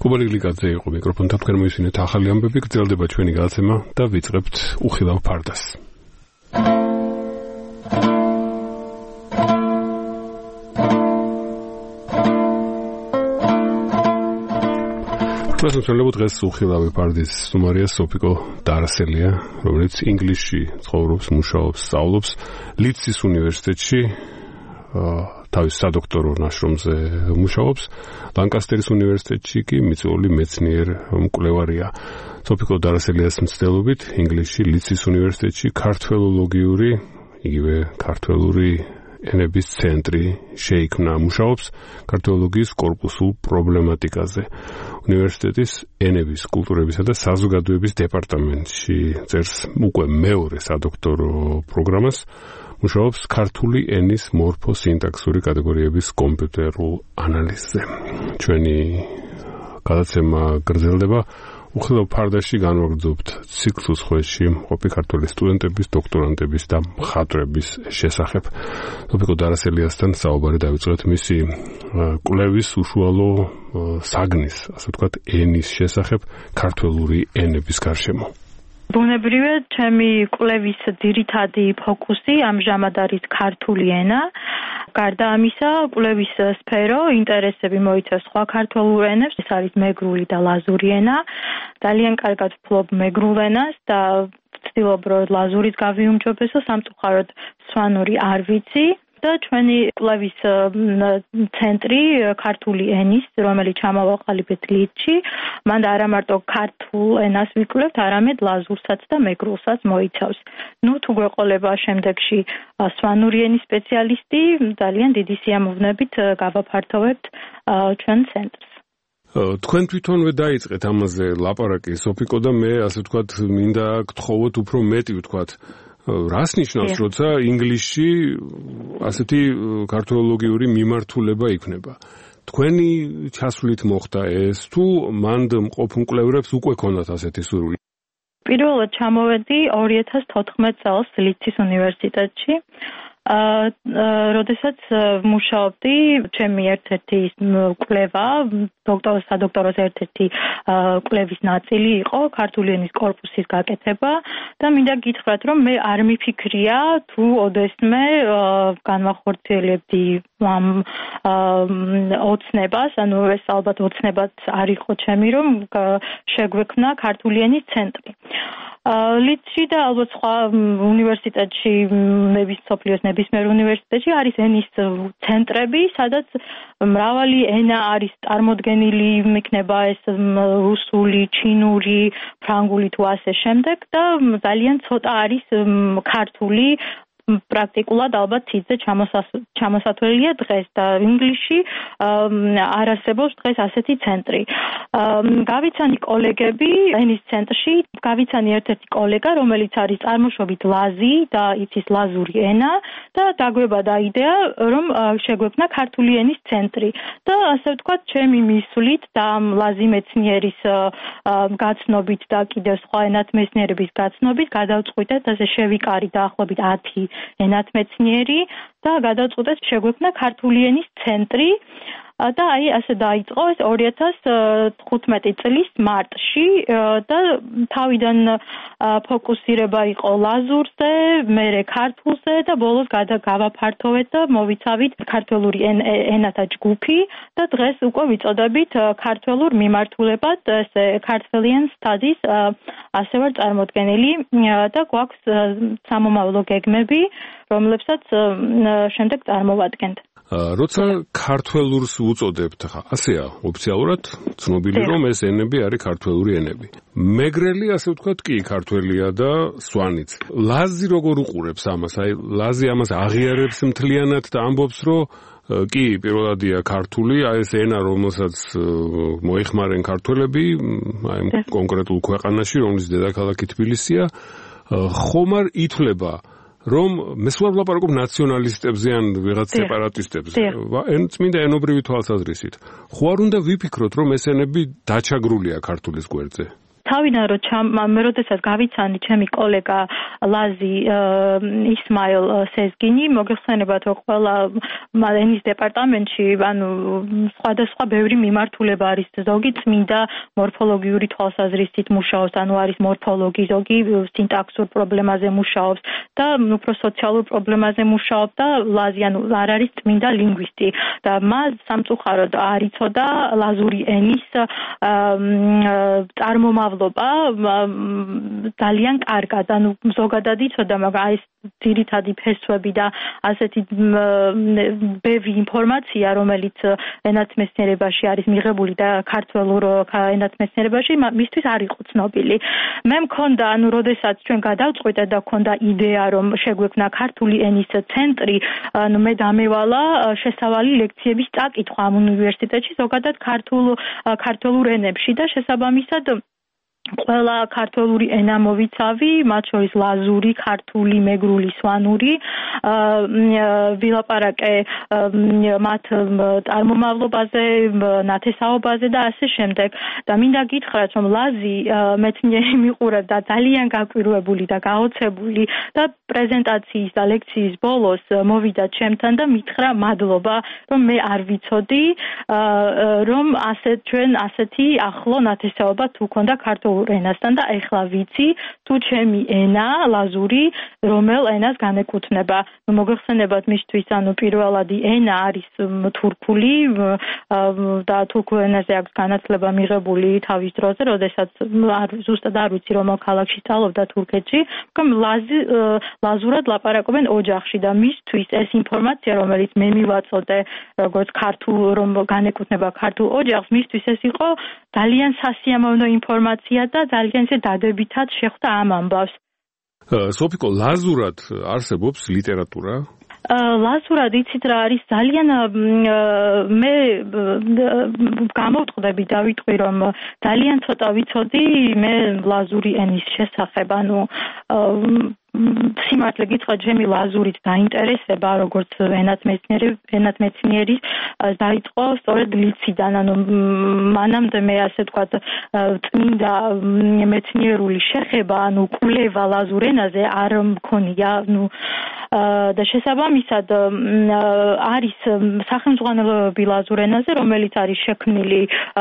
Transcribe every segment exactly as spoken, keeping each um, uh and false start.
კუბა გლიკაძე იყო მიკროფონთან, თქვენ მოისმინეთ ახალი ამბები, გრძელდება ჩვენი გადაცემა და ვიწყებთ უხილავ ფარდას. ჩვენს დღეს უხილავი ფარდის სტუმარია სოფიკო დარასელია, რომელიც ინგლისში ცხოვრობს, მუშაობს, სწავლობს ლიცის უნივერსიტეტში, თავის სადოქტორო ნაშრომზე მუშაობს, ლანკასტერის უნივერსიტეტში კი მიწვეული მეცნიერ მკვლევარია. სოფიკო დარასელიას მცდელობით ინგლისში ლიცის უნივერსიტეტში ქართველოლოგიური, იგივე ქართველური ენების ცენტრი შეიქმნა, მუშაობს ქართველოლოგიის კორპუსულ პრობლემატიკაზე. უნივერსიტეტის ენების, კულტურებისა და საზოგადოების დეპარტამენტში წერს უკვე მეორე სადოქტორო პროგრამას, მუშაობს ქართული ენის მორფოსინტაქსური კატეგორიების კომპიუტერულ ანალიზზე. ჩვენი გადაცემა გრძელდება. უხილავ ფარდაში განვაგრძობთ ციკლს ხვეში მყოფი ქართველი სტუდენტების, დოქტორანტების და მხატვრების შესახებ. სოფიკო დარასელიასთან საუბარი დავიწყეთ მისი კვლევის უშუალო საგნის, ასე ვთქვათ, ენის შესახებ ქართველური ენების გარშემო. ბუნებრივია, ჩემი კვლევის ძირითადი ფოკუსი ამჟამად არის ქართული ენა. გარდა ამისა, კვლევის სფერო, ინტერესები მოიცავს სხვა ქართულ ენებს, ეს არის მეგრული და ლაზური ენა. ძალიან კარგად ვფლობ მეგრულ ენას და ვცდილობ, რომ ლაზურის გავიუმჯობესო, სამწუხაროდ სვანური არ ვიცი. და ჩვენი კვლევის ცენტრი ქართული ენის, რომელიც ჩამოვაყალიბეთ ლიცში, მან არა მარტო ქართულ ენას ვიკვლევთ, არამედ ლაზურსაც და მეგრულსაც მოიცავს. ნუ თუ გვეყოლება შემდეგში სვანური ენის სპეციალისტი, ძალიან დიდი სიამოვნებით გავაფართოვებთ ჩვენ ცენტრს. თქვენ თვითონვე დაიწყეთ ამაზე ლაპარაკი, სოფიკო, და მე, ასე ვთქვათ, მინდა გთხოვოთ უფრო მეტი, ვთქვათ, რას ნიშნავს, როცა ინგლისში ასეთი ქართველოლოგიური მიმართულება იქნება? თქვენი ჩასვლით მოხდა ეს, თუ მანდ მყოფ მკვლევრებს უკვე ქონდათ ასეთი სურვილი? პირველად ჩამოვედი ორი ათას თოთხმეტ წელს ლიცის უნივერსიტეტში. როდესაც მუშაობდი, ჩემი ერთ-ერთი კვლევა, დოქტოროს სადოქტოროს ერთ-ერთი კვლევის ნაწილი იყო ქართული ენის კორპუსის გაკეთება და მინდა გითხრათ, რომ მე არ მიფიქრია თუ ოდესმე განვახორციელებდი ამ ოცნებას, ანუ ეს ალბათ ოცნებად არ იყო ჩემი, რომ შეგვექმნა ქართული ენის ცენტრი. ლიცში და ალბათ სხვა უნივერსიტეტში, მსოფლიოს ნებისმიერ უნივერსიტეტში არის ენის ცენტრები, სადაც მრავალი ენა არის წარმოდგენილი, იქნება ეს რუსული, ჩინური, ფრანგული თუ ასე შემდეგ და ძალიან ცოტა არის ქართული. პრაქტიკულად ალბათ ციდზე ჩამოსათვლელია დღეს და ინგლისში არ არსებობს დღეს ასეთი ცენტრი. გავიცანი კოლეგები ენის ცენტრში, გავიცანი ერთ-ერთი კოლეგა, რომელიც არის წარმოშობით ლაზი და იცის ლაზური ენა და დაგვებადა იდეა, რომ შეგვექმნა ქართული ენის ცენტრი. და ასე ვთქვათ, ჩემი მისვლით და ლაზი მეცნიერის გაცნობით და კიდევ სხვა ენათმეცნიერების გაცნობით გადავწყვიტეთ, ასე შევიკარი დაახლოებით ათი ენათმეცნიერი და გადავწყვიტეთ შეგვექმნა ქართული ენის ცენტრი და აი ასე დაიწყო ეს ორი ათას თხუთმეტი წლის მარტში და თავიდან ფოკუსირება იყო ლაზურზე, მერე ქართულზე და ბოლოს გავაფართოვეთ და მოვიცავით ქართველური ენათა ჯგუფი და დღეს უკვე ვიწოდებით ქართველურ მიმართულებად, ესე Kartvelian Studies, ასე ვარ წარმოდგენილი და გვაქვს სამომავლო გეგმები, რომლებსაც შემდეგ წარმოვადგენთ. როცა ქართველურს უწოდებთ, ხა, ასეა ოფიციალურად ცნობილი, რომ ეს ენები არის ქართველური ენები. მეგრელი, ასე ვთქვათ, კი ქართველია და სვანიც. ლაზი როგორ უყურებს ამას? აი, ლაზი ამას აღიარებს მთლიანად და ამბობს, რომ კი, პირველადია ქართული, აი ეს ენა, რომელსაც მოიხმარენ ქართველები, აი კონკრეტულ ქვეყანაში, რომლის დედაქალაქი თბილისია, ხომ არ ითვლება რომ მე სულ ვლაპარაკობ ნაციონალისტებზე ან ვიღაც სეპარატისტებზე. წმინდა ენობრივი თვალსაზრისით. ხო არ უნდა ვიფიქროთ, რომ ეს ენები დაჩაგრულია ქართულის გვერდზე? თავიდან რომ მე როდესაც გავიცანი ჩემი კოლეგა ლაზი ისმაილ სეზგინი მოგეხსენებათ რომ ყველა ენის დეპარტამენტში ანუ სხვადასხვა ბევრი მიმართულება არის ზოგი წმინდა მორფოლოგიური თვალსაზრისით მუშაობს ანუ არის მორფოლოგი ზოგი სინტაქსურ პრობლემაზე მუშაობს და უფრო სოციალურ პრობლემაზე მუშაობს და ლაზი ანუ არ არის წმინდა ლინგვისტი და მას სამწუხაროდ არ იცოდა ლაზური ენის წარმომავლობა ძალიან კარგად ანუ ზოგადად იცოდა მაგრამ ეს ძირითადი ფესვები და ასეთი ბევრი ინფორმაცია რომელიც ენათმეცნიერებაში არის მიღებული და ქართველურ ენათმეცნიერებაში მისთვის არ იყო ცნობილი მე მქონდა ანუ როდესაც ჩვენ გადავწყვიტე და მქონდა იდეა რომ შეგვექმნა ქართული ენის ცენტრი ანუ მე დამევალა შესავალი ლექციების წაკითხვა ამ უნივერსიტეტში ზოგადად ქართულ ქართულ ენებში და შესაბამისად ყველა ქართული ენა მოვიცავი, მათ შორის ლაზური, ქართული, მეგრული, სვანური, ვილაპარაკე მათ წარმომავლობაზე, ნათესაობაზე და ასე შემდეგ. და მინდა გითხრათ, რომ ლაზი მეცნიერი მიყურებდა ძალიან გაკვირვებული და გაოცებული და პრეზენტაციის და ლექციის ბოლოს მოვიდა ჩემთან და მითხრა მადლობა, რომ მე არ ვიცოდი, რომ ასე ჩვენ ასეთი ახლო ნათესაობა თუ ქონდა ქართულ ენასთან და ეხლა ვიცი თუ ჩემი ენა ლაზური რომელ ენას განეკუთვნება. მოგეხსენებათ მისთვის ანუ პირველადი ენა არის თურქული და თურქულ ენაზე აქვს განათლება მიღებული თავის დროზე, როდესაც ზუსტად არ ვიცი რომელ ქალაქში სწავლობდა თურქეთში, მაგრამ ლაზი ლაზურად ლაპარაკობენ ოჯახში და მისთვის ეს ინფორმაცია რომელიც მე მივაწოდე როგორც ქართულ რომ განეკუთვნება ქართულ ოჯახს, მისთვის ეს იყო ძალიან სასიამოვნო ინფორმაცია და ძალიან ისე დადებითად შეხვდა ამ ამბავს. სოფიკო, ლაზურად არსებობს ლიტერატურა? ლაზურად იცით რა არის ძალიან მე გამოვტყდები და ვიტყვი რომ ძალიან ცოტა ვიცოდი მე ლაზური ენის შესახებ, ანუ სიმართლე გითხრათ, ჩემი ლაზურით დაინტერესება, როგორც ენათმეცნიერი, ენათმეცნიერის დაიწყო სწორედ ლიციდან, ანუ მანამდე მე ასე ვთქვათ, წმინდა მეცნიერული შეხება, ანუ კვლევა ლაზურ ენაზე არ მქონია, ანუ და შესაბამისად არის სახელმძღვანელოები ლაზურ ენაზე, რომელიც არის შექმნილი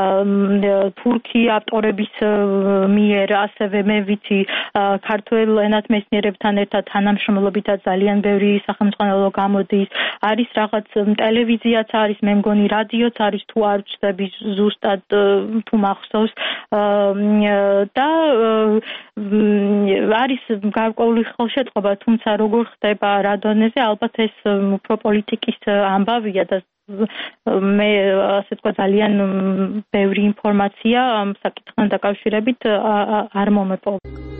თურქი ავტორების მიერ, ასევე მე ვიცი ქართველ ენათმეცნიერებთან ერთად თანამშრომლობითაც ძალიან ბევრი სახელმძღვანელო გამოდის, არის რაღაც ტელევიზიაც არის, მე მგონი რადიოც არის, თუ არ ვწდები ზუსტად თუ მახსოვს და არის გარკვეული ხელშეწყობა, თუმცა როგორ ხდება რა დონეზე, ალბათ ეს უფრო პოლიტიკის ამბავია და მე ასე თქვა ძალიან ბევრი ინფორმაცია ამ საკითხთან დაკავშირებით არ მომეპოვება.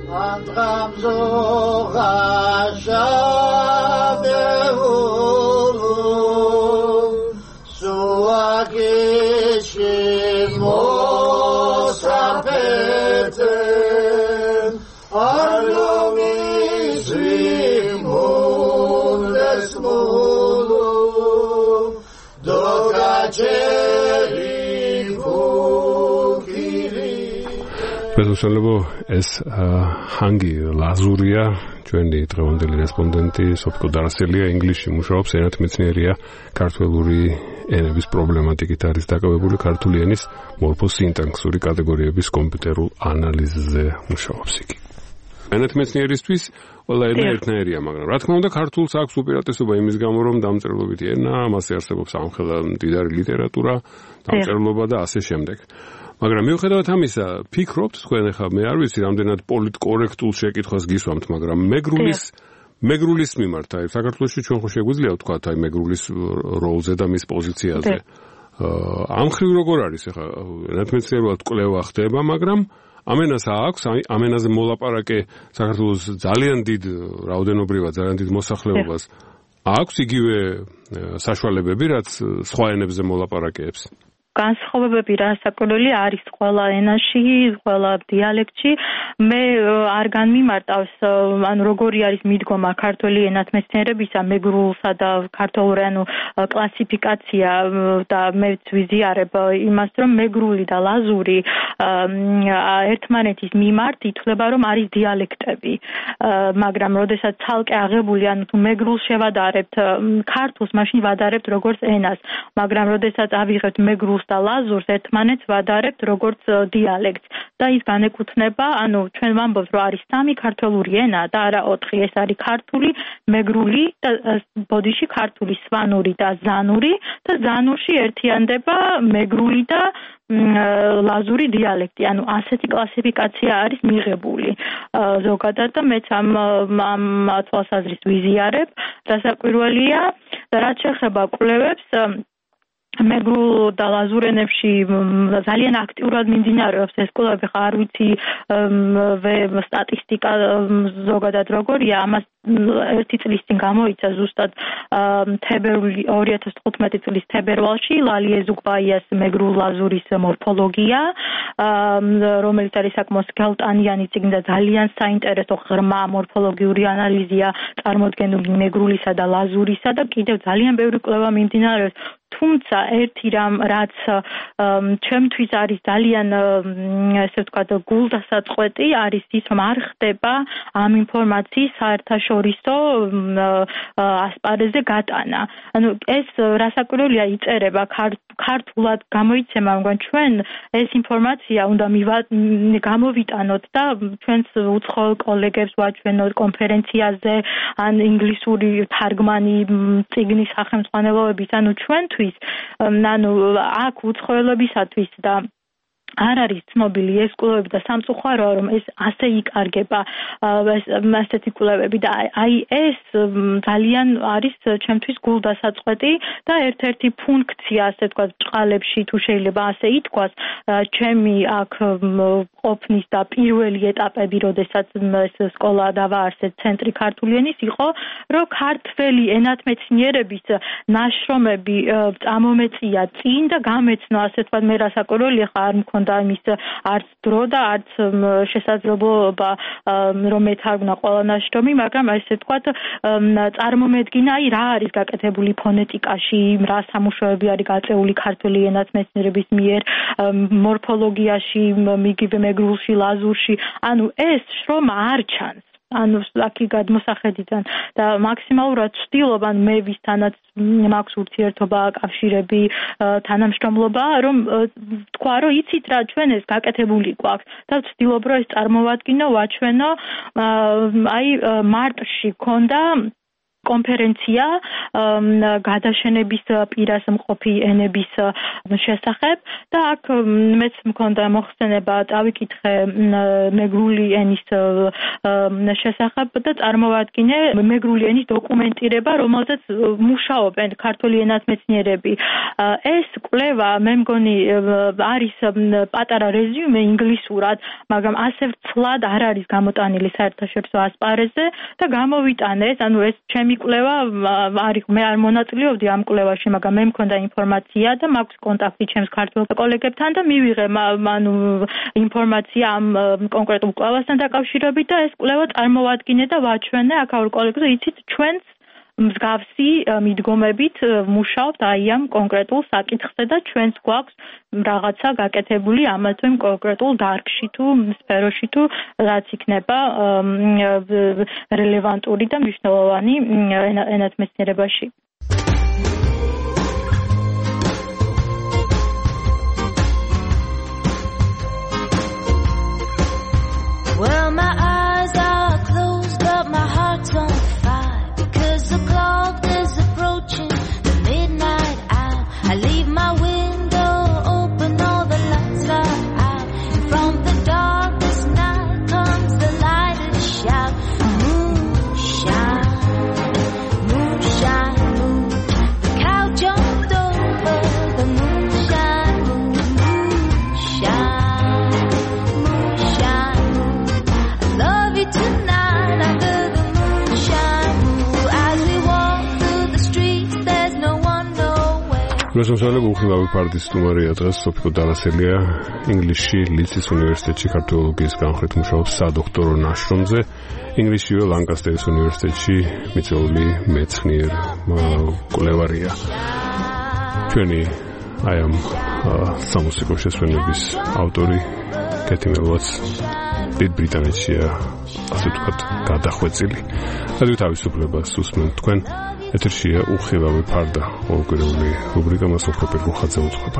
Bezushalebo es hangi lazuria ჩვენი დღევანდელი რესპონდენტი სოფიკო დარასელია ინგლისში მუშაობს ენათმეცნიერია ქართველური ენების პრობლემატიკით არის დაკავებული ქართული ენის მორფოსინტაქსური კატეგორიების კომპიუტერულ ანალიზზე მუშაობს იგი ენათმეცნიერისთვის ყველა ენა ერთნაირია, მაგრამ რა თქმა უნდა ქართულს აქვს უპირატესობა იმის გამო რომ დამწერლობითი ენა, ამასე არსებობს ამხელა მდიდარი ლიტერატურა, დამწერლობა და ასე შემდეგ. მაგრამ მიუხედავად ამისა, ფიქრობთ თქვენ ახლა მე არ ვიცი რამდენად პოლიტკორექტულ შეკითხვას გისვამთ, მაგრამ მეგრულის მეგრულის მიმართ, აი საქართველოში ჩვენ ხო შეგვიძლია ვთქვათ აი მეგრულის როლზე და მის პოზიციაზე. ამ ხრივ როგორ არის ახლა ენათმეცნიერულად კვლევა ხდება, მაგრამ ამენას აქვს, ამ ენაზე მოლაპარაკე საქართველოს ძალიან დიდ რაოდენობრივად, ძალიან დიდ მოსახლეობას აქვს იგივე საშუალებები, რაც სხვა ენებზე მოლაპარაკეებს. განსხვავებები რასაკვირველი არის ყველა ენაში, ყველა დიალექტში. მე არ განმიმარტავს, ანუ როგორი არის მიდგომა ქართული ენათმეცნიერებისა, მეგრულსა და ქართულ ანუ კლასიფიკაცია და მეც ვიზიარებ იმას, რომ მეგრული და ლაზური ერთმანეთის მიმართ ითვლება, რომ არის დიალექტები. მაგრამ როდესაც ცალკე აღებული, ანუ თუ მეგრულს შევადარებთ ქართულს, მაშინ ვადარებთ როგორც ენას, მაგრამ როდესაც ავიღებთ მეგრულს და ლაზურს, ერთმანეთს ვადარებთ როგორც დიალექტს და ის განეკუთვნება, ანუ ჩვენ ვამბობთ, რომ არის სამი ქართული ენა და არა ოთხი, ეს არის ქართული, მეგრული და ბოდიში ქართული, სვანური და ზანური და ზანურში ერთიანდება მეგრული და ლაზური დიალექტი, ანუ ასეთი კლასიფიკაცია არის მიღებული ზოგადად და მეც ამ ამ თვალსაზრისით ვიზიარებ, რასაკვირველია და რაც შეეხება კვლევებს მეგრულ და ლაზურ ენებში ძალიან აქტიურად მიმდინარეობს ეს კვლევები, ხა არ ვიცი სტატისტიკა ზოგადად როგორია, ამას ერთი წლის წინ გამოიცა ზუსტად თებერვალი ორი ათას თხუთმეტი წლის თებერვალში ლალია ზუგბაიას მეგრულ ლაზურის მორფოლოგია, რომელიც არის საკმაოდ გელტანიანი წიგნი და ძალიან საინტერესო ღრმა მორფოლოგიური ანალიზია წარმოდგენილი მეგრულისა და ლაზურისა და კიდევ ძალიან ბევრი კვლევა მიმდინარეობს. თუმცა ერთი რამ რაც ჩემთვის არის ძალიან ესე ვთქვათ გულდასაწყვეტი არის ის, რომ არ ხდება ამ ინფორმაციის საერთაშორისო ასპარეზზე გატანა. ანუ ეს რასაკვირველია იწერება ქართულად გამოიცემა, მაგრამ ჩვენ ეს ინფორმაცია უნდა გამოვიტანოთ და ჩვენს უცხოელ კოლეგებს ვაჩვენოთ კონფერენციაზე ან ინგლისური თარგმანი წიგნის სახელმძღვანელოების, ანუ ჩვენთვის ანუ აქ უცხოელებისათვის და არ არის ცნობილი ეს კვლევები და სამწუხაროა, რომ ეს ასე იკარგება ასეთი კვლევები და აი ეს ძალიან არის ჩემთვის გულდასაწყვეტი და ერთ-ერთი ფუნქცია, ასე ვთქვათ, ჭყალებში თუ შეიძლება ასე ითქვას, ჩემი აქ ყოფნის და პირველი ეტაპები, როდესაც ეს სკოლა დავაარსეთ ცენტრი ქართული ენის, იყო, რომ ქართველი ენათმეცნიერების ნაშრომები წამომეწია წინ და გამეცნო, ასე ვთქვათ, მე რასაკვირველია, ხა არ მქონდა და იმის არც დრო და არც შესაძლებლობა რომ მეთარგმნა ყველა ნაშრომი, მაგრამ ასე ვთქვათ წარმომედგინა აი რა არის გაკეთებული ფონეტიკაში, რა სამუშაოები არის გაწეული ქართული ენათმეცნიერების მიერ მორფოლოგიაში, მიგივე მეგრულში, ლაზურში, ანუ ეს შრომა არ ჩანს. ანუ აქი გადმოსახედიდან და მაქსიმალურად ვცდილობ, ან მე ვისთანაც მაქვს ურთიერთობა, კავშირები, თანამშრომლობა, რომ თქვა, რომ იცით რა, ჩვენ ეს გაკეთებული გვაქვს და ვცდილობ, რომ ეს წარმოვადგინო, ვაჩვენო. აი მარტში ქონდა კონფერენცია გადაშენების პირას მყოფი ენების შესახებ და აქ მეც მქონდა მოხსენება დავიკითხე მეგრული ენის შესახებ და წარმოვადგინე მეგრული ენის დოკუმენტირება, რომელზეც მუშაობენ ქართული ენათმეცნიერები. ეს კვლევა მე მგონი არის პატარა რეზიუმე ინგლისურად, მაგრამ ასე ვცლად არ არის გამოტანილი საერთაშორისო ასპარეზზე და გამოვიტანეს, ანუ ეს ჩემი კვლევა არის, მე არ მონაწილეობდი ამ კვლევაში, მაგრამ მე მქონდა ინფორმაცია და მაქვს კონტაქტი ჩემს ქართულ კოლეგებთან და მივიღე ანუ ინფორმაცია ამ კონკრეტულ კვლევასთან დაკავშირებით და ეს კვლევა წარმოვადგინე და ვაჩვენე აქაურ კოლეგებს, იცით, ჩვენს მსგავსი მიდგომებით მუშაობთ აი ამ კონკრეტულ საკითხზე და ჩვენს გვაქვს რაღაცა გაკეთებული ამათ იმ კონკრეტულ დარგში თუ სფეროში თუ რაც იქნება რელევანტური და მნიშვნელოვანი ენათმეცნიერებაში. Well, my eyes are closed, but my heart's on fire. The clock is approaching the midnight hour. I leave my window open, all the lights are out. And from the darkest night comes the light and shout. Moonshine, moonshine, moonshine. მოსმენები უხილავი ფარდის სტუმარია დღეს სოფიკო დარასელია ინგლისში ლიცის უნივერსიტეტში ქართოლოგიის განხრით მუშაობს სადოქტორო ნაშრომზე ინგლისშივე ლანკასტერის უნივერსიტეტში მიწვეული მეცნიერ კვლევარია ჩვენი აი ამ სამუსიკო შესვენების ავტორი კეთი მელვაც დიდ ბრიტანეთშია ასე ვთქვათ გადახვეწილი რადიო თავისუფლებას უსმენთ თქვენ ეთერშია უხილავი ფარდა ყოველკვირეული რუბრიკა მას უფრო პირხოხაძე უძღვება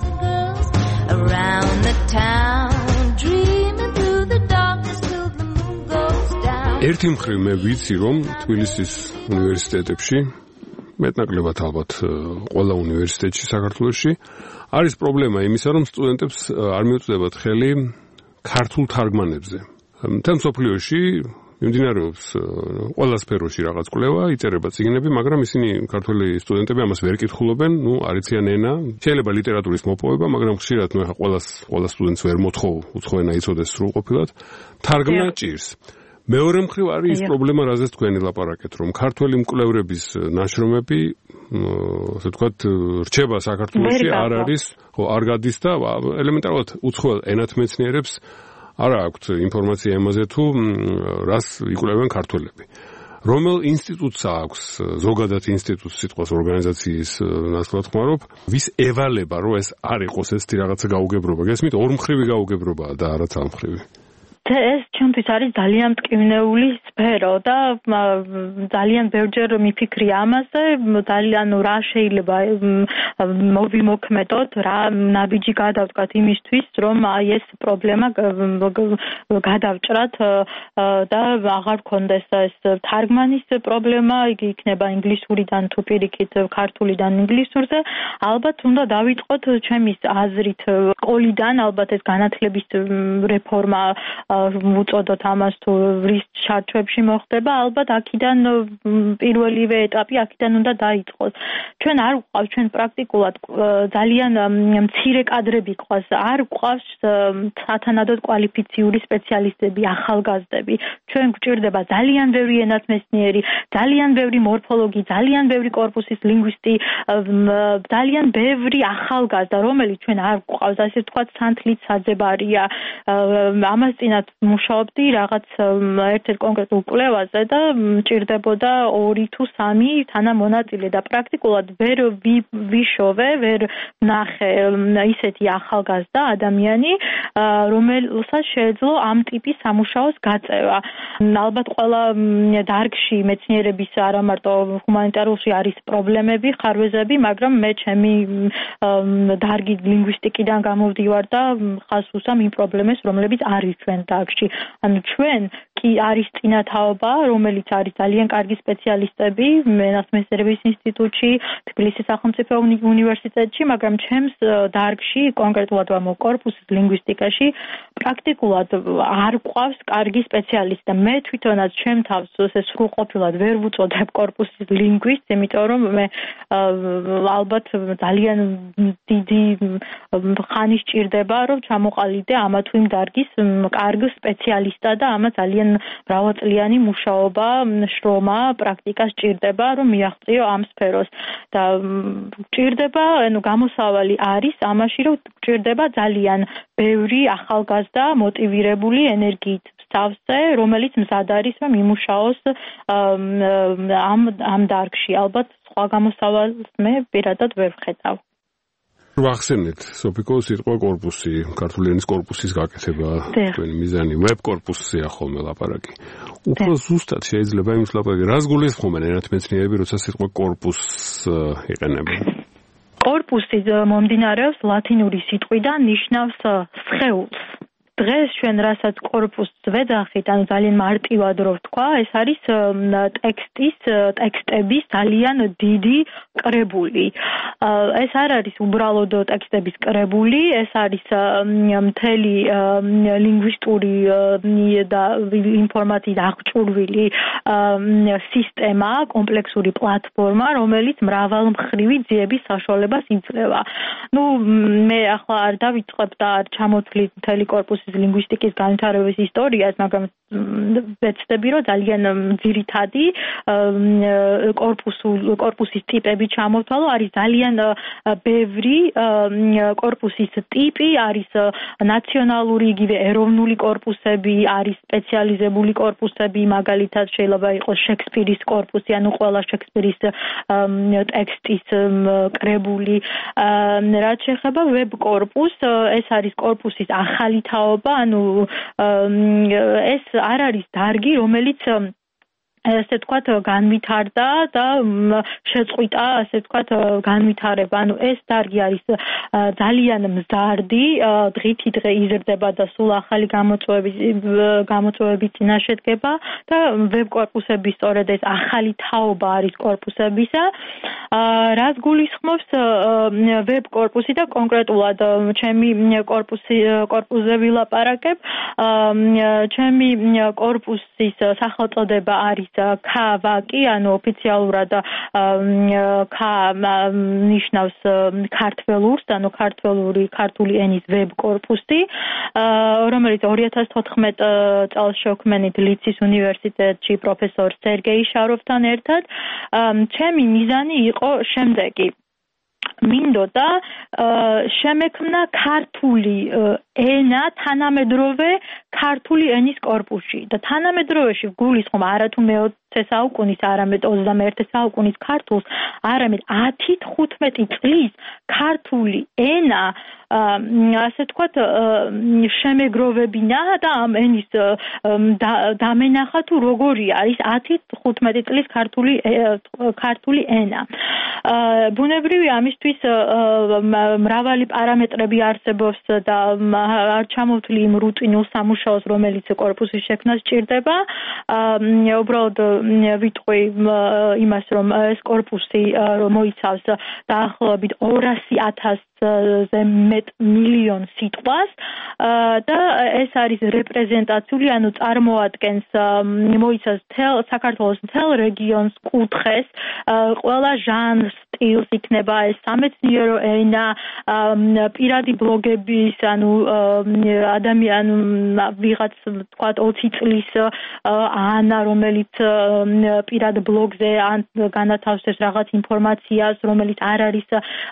ერთი მხრივ მე ვიცი რომ თბილისის უნივერსიტეტებში მეტნაკლებად ალბათ ყველა უნივერსიტეტში საქართველოში არის პრობლემა იმისა რომ სტუდენტებს არ მიუწვდებათ ხელი ქართულ თარგმანებზე მთელ მსოფლიოში მიმდინარეობს ყველა სფეროში რაღაც კვლევა, იწერება წიგნები, მაგრამ ისინი ქართველი სტუდენტები ამას ვერ კითხულობენ, ნუ არ იციან ენა. შეიძლება ლიტერატურის მოპოვება, მაგრამ ხშირად ნუ ახლა ყველა ყველა სტუდენტს ვერ მოთხოვ უცხო ენა იცოდეს სრულყოფილად, თარგმნა ჭირს. მეორე მხრივ არის ის პრობლემა, რაზეც თქვენი ლაპარაკეთ, რომ ქართველი მკვლევრების ნაშრომები, ასე ვთქვათ, რჩება საქართველოში არ არის, ხო, არ გადის და ელემენტარულად უცხოელ ენათმეცნიერებს არა აქვთ ინფორმაცია იმაზე თუ რას იკვლევენ ქართველები. რომელ ინსტიტუტს აქვს ზოგადად ინსტიტუტს სიტყვას ორგანიზაციის ნაცვლად ხმარობ, ვის ევალება რომ ეს არ იყოს ეს რაღაცა გაუგებრობა. გესმით, ორმხრივი გაუგებრობაა და არა ცალმხრივი. ეს ჩვენთვის არის ძალიან მტკივნეული სფერო და ძალიან ბევრჯერ მიფიქრი ამაზე, ძალიან რა შეიძლება მოვიმოქმედოთ, რა ნაბიჯი გადავდგათ იმისთვის, რომ აი ეს პრობლემა გადავჭრათ და აღარ გქონდეს ეს თარგმანის პრობლემა, იგი იქნება ინგლისურიდან თუ პირიქით ქართულიდან ინგლისურზე. ალბათ უნდა დავიწყოთ ჩემის აზრით სკოლიდან, ალბათ ეს განათლების რეფორმა უწოდოთ ამას თუ რის ჩარჩოებში მოხდება, ალბათ აქედან პირველივე ეტაპი აქედან უნდა დაიწყოს. ჩვენ არ გვყავს ჩვენ პრაქტიკულად ძალიან მცირე კადრები გვყავს, არ გვყავს სათანადოდ კვალიფიციური სპეციალისტები, ახალგაზრდები. ჩვენ გვჭირდება ძალიან ბევრი ენათმეცნიერი, ძალიან ბევრი მორფოლოგი, ძალიან ბევრი კორპუსის ლინგვისტი, ძალიან ბევრი ახალგაზრდა, რომელიც ჩვენ არ გვყავს, ასე ვთქვათ, სანთლით საძებარია. ამას წინათ მუშაობდი რაღაც ერთ-ერთ კონკრეტულ კვლევაზე და მჭირდებოდა ორი თუ სამი თანამონაწილე და პრაქტიკულად ვერ ვიშოვე, ვერ ნახე ისეთი ახალგაზრდა ადამიანი, რომელსაც შეეძლო ამ ტიპის სამუშაოს გაწევა. ალბათ ყველა დარგში მეცნიერების არა მარტო ჰუმანიტარულში არის პრობლემები, ხარვეზები, მაგრამ მე ჩემი დარგი ლინგვისტიკიდან გამოვდივარ და ხაზს უსვამ იმ პრობლემებს, რომლებიც არის ჩვენ დარგში. ანუ ჩვენ კი არის წინათაობა, რომელიც არის ძალიან კარგი სპეციალისტები ენათმეცნიერების ინსტიტუტში, თბილისის სახელმწიფო უნივერსიტეტში, მაგრამ ჩემს დარგში, კონკრეტულად კორპუსის ლინგვისტიკაში, პრაქტიკულად არ გვყავს კარგი სპეციალისტი და მე თვითონაც ჩემ თავს ეს სრულყოფილად ვერ ვუწოდებ კორპუსის ლინგვისტს, იმიტომ რომ მე ალბათ ძალიან დიდი ხანი სჭირდება, რომ ჩამოყალიდე ამა თუ იმ დარგის კარგ სპეციალისტა და ამას ძალიან მრავალწლიანი მუშაობა, შრომა, პრაქტიკა სჭირდება, რომ მიაღწიო ამ სფეროს და სჭირდება, ანუ გამოსავალი არის ამაში, რომ სჭირდება ძალიან ბევრი ახალგაზრდა, მოტივირებული ენერგიით სავსე, რომელიც მზად არის, რომ იმუშაოს ამ ამ დარგში. ალბათ სხვა გამოსავალს მე პირადად ვერ ვხედავ. ვახსენეთ, სოფიკო სიტყვა კორპუსი, ქართული ენის კორპუსის გაკეთება, თქვენი მიზანი, ვებ კორპუსია ხოლმე ლაპარაკი. უფრო ზუსტად შეიძლება იმის ლაპარაკი, რას გულისხმობენ ენათმეცნიერები, როცა სიტყვა კორპუსს იყენებენ? კორპუსი მომდინარეობს ლათინური სიტყვიდან, ნიშნავს სხეულს. დღეს ჩვენ რასაც კორპუსს ვეძახით, ანუ ძალიან მარტივად რო ვთქვა, ეს არის ტექსტის, ტექსტების ძალიან დიდი კრებული. ეს არ არის უბრალოდ ტექსტების კრებული, ეს არის მთელი ლინგვისტური და ინფორმაციის აღჭურვილი სისტემა, კომპლექსური პლატფორმა, რომელიც მრავალმხრივი ძიების საშუალებას იძლევა. ნუ მე ახლა არ დავიწყებ და არ ჩამოთვლით მთელი კორპუსის ლინგვისტიკის განვითარების ისტორიას, მაგრამ ვეცდები, რომ ძალიან ძირითადი კორპუსულ კორპუსის ტიპები ჩამოვთვალო, არის ძალიან ბევრი კორპუსის ტიპი, არის ნაციონალური, იგივე ეროვნული კორპუსები, არის სპეციალიზებული კორპუსები, მაგალითად შეიძლება იყოს შექსპირის კორპუსი, ანუ ყველა შექსპირის ტექსტის კრებული. რაც შეეხება ვებ კორპუსს, ეს არის კორპუსის ახალი თაობა, ანუ ეს არ არის დარგი, რომელიც ესე თქვათ განვითარდა და შეწყვიტა, ასე თქვათ განვითარება. ანუ ეს დარგი არის ძალიან მზარდი, დღითი დღე იზრდება და სულ ახალი გამოწვევების გამოწვევების წინაშე დგება და ვებ კორპუსები სწორედ ეს ახალი თაობა არის კორპუსებისა. რაც გულისხმობს ვებ კორპუსი და კონკრეტულად ჩემი კორპუსი კორპუსზე ვილაპარაკებ, ჩემი კორპუსის სახელწოდება არის ქავაკი, ანუ ოფიციალურად ქა ნიშნავს ქართველურს, ანუ ქართველური ქართული ენის ვებ კორპუსი, რომელიც ორი ათას თოთხმეტ წელს შექმნით ლიცის უნივერსიტეტში პროფესორ სერგეი შაროვთან ერთად. ჩემი მიზანი იყო შემდეგი. მინდოდა შემექმნა ქართული ენა თანამედროვე ქართული ენის კორპუსში და თანამედროვეში გულისხმობ არა თუ მეოცე საუკუნის, არამედ ოცდამეერთე საუკუნის ქართულს, არამედ ათი თხუთმეტი წლის ქართული ენა, ასე თქვათ, შემეგროვებინა და ამ ენის დამენახა თუ როგორი არის ათი თხუთმეტი წლის ქართული ქართული ენა. ბუნებრივი ამისთვის მრავალი პარამეტრები არსებობს და არ ჩამოვთვლი იმ რუტინულ სამუშაოს, რომელიც კორპუსის შექმნას სჭირდება. უბრალოდ ვიტყვი იმას, რომ ეს კორპუსი მოიცავს დაახლოებით ორასი ათასზე მეტ მილიონ სიტყვას და ეს არის რეპრეზენტაციული, ანუ წარმოადგენს მოიცავს მთელ საქართველოს მთელ რეგიონს, კუთხეს, ყველა ჟანრს, სტილს, იქნება ეს სამეცნიერო ენა, პირადი ბლოგების, ანუ ადამიან ვიღაც თქვათ ოცი წლის ანა, რომელიც პირად ბლოგზე განათავსებს რაღაც ინფორმაციას, რომელიც არ არის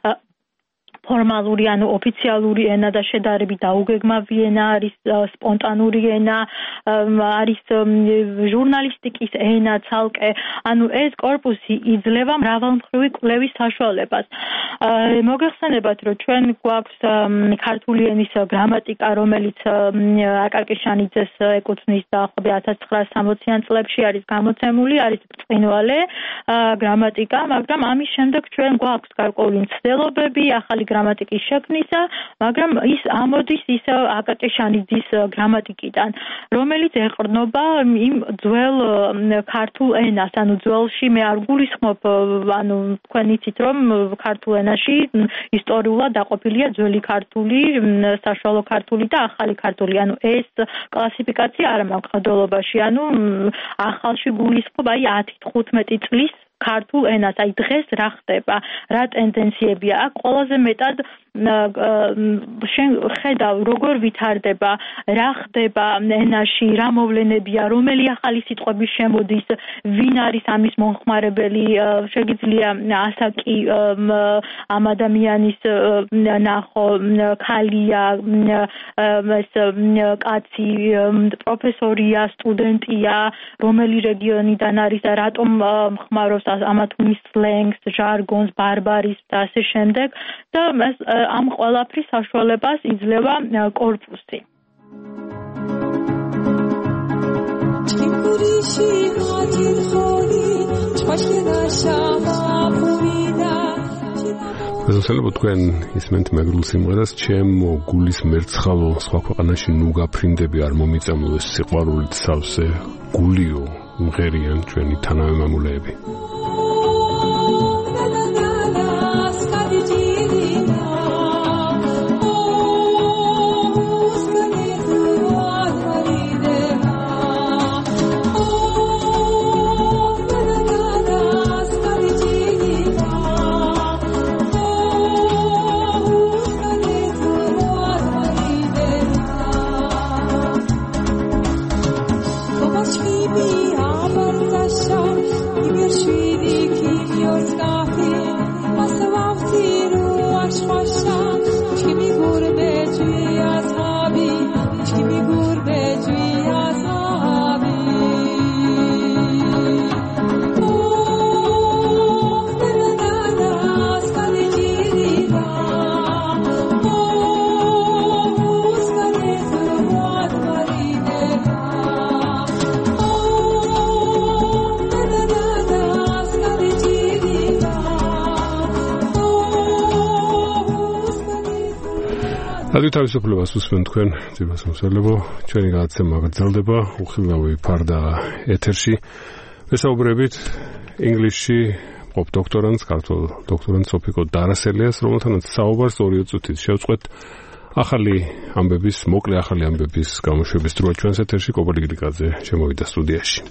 ფორმალური, ანუ ოფიციალური ენა და შედარებით დაუგეგმავი ენა, არის სპონტანური ენა, არის ჟურნალისტიკის ენა ცალკე. ანუ ეს კორპუსი იძლევა მრავალმხრივი კვლევის საშუალებას. მოგეხსენებათ, რომ ჩვენ გვაქვს ქართული ენის გრამატიკა, რომელიც აკაკი შანიძეს ეკუთვნის და ათას ცხრაასი სამოციან წლებში არის გამოცემული, არის ბრწყინვალე გრამატიკა, მაგრამ ამის შემდეგ ჩვენ გვაქვს გარკვეული მცდელობები ახალი გრამატიკის შექმნისა, მაგრამ ის ამოდის ის აკაკი შანიძის გრამატიკიდან, რომელიც ეყრდნობა იმ ძველ ქართულ ენას, ანუ ძველში მე არ გულისხმობ, ანუ თქვენ იცით, რომ ქართულ ენაში ისტორიულად დაყოფილია ძველი ქართული, საშუალო ქართული და ახალი ქართული, ანუ ეს კლასიფიკაცია არ მაქვს ყდოლობაში, ანუ ახალში გულისხმობ აი ათი თხუთმეტი წლის ქართულ ენას, აი დღეს რა ხდება, რა ტენდენციებია, აქ ყველაზე მეტად ხედავ როგორ ვითარდება, რა ხდება ენაში, რა მოვლენებია, რომელი ახალი სიტყვები შემოდის, ვინ არის ამის მომხმარებელი, შეგიძლია ასაკი ამ ადამიანის ნახო, ხალია, ეს კაცი, პროფესორია, სტუდენტია, რომელი რეგიონიდან არის და რატომ ხმარობს ამათუნის სლენგს, ჟარგონს, ბარბარისს და ასე შემდეგ და ამ ყველაფრის საშუალებას იძლევა კორპუსი. მეზოსელებო თქვენ ისმენთ მეგრულ სიმღერას, ჩემო გულის მერცხალო, სხვა ქვეყანაში ნუ გაფრინდები არ მომიწამლო, ეს სიყვარულით სავსე გულიო მღერიან ჩვენი თანავე მამულეები. რადიო თავისუფლებას უსმენთ თქვენ ძირას მოსელებო ჩვენი გადაცემა გრძელდება უხილავი ფარდა ეთერში ვესაუბრებით ინგლისში ყოფ დოქტორანტს ქართულ დოქტორანტს სოფიკო დარასელიას რომელთანაც საუბარს ორი წუთით შევწყვეტ ახალი ამბების მოკლე ახალი ამბების გამოშვების დროა ჩვენს ეთერში კობალი გრიგაძე შემოვიდა სტუდიაში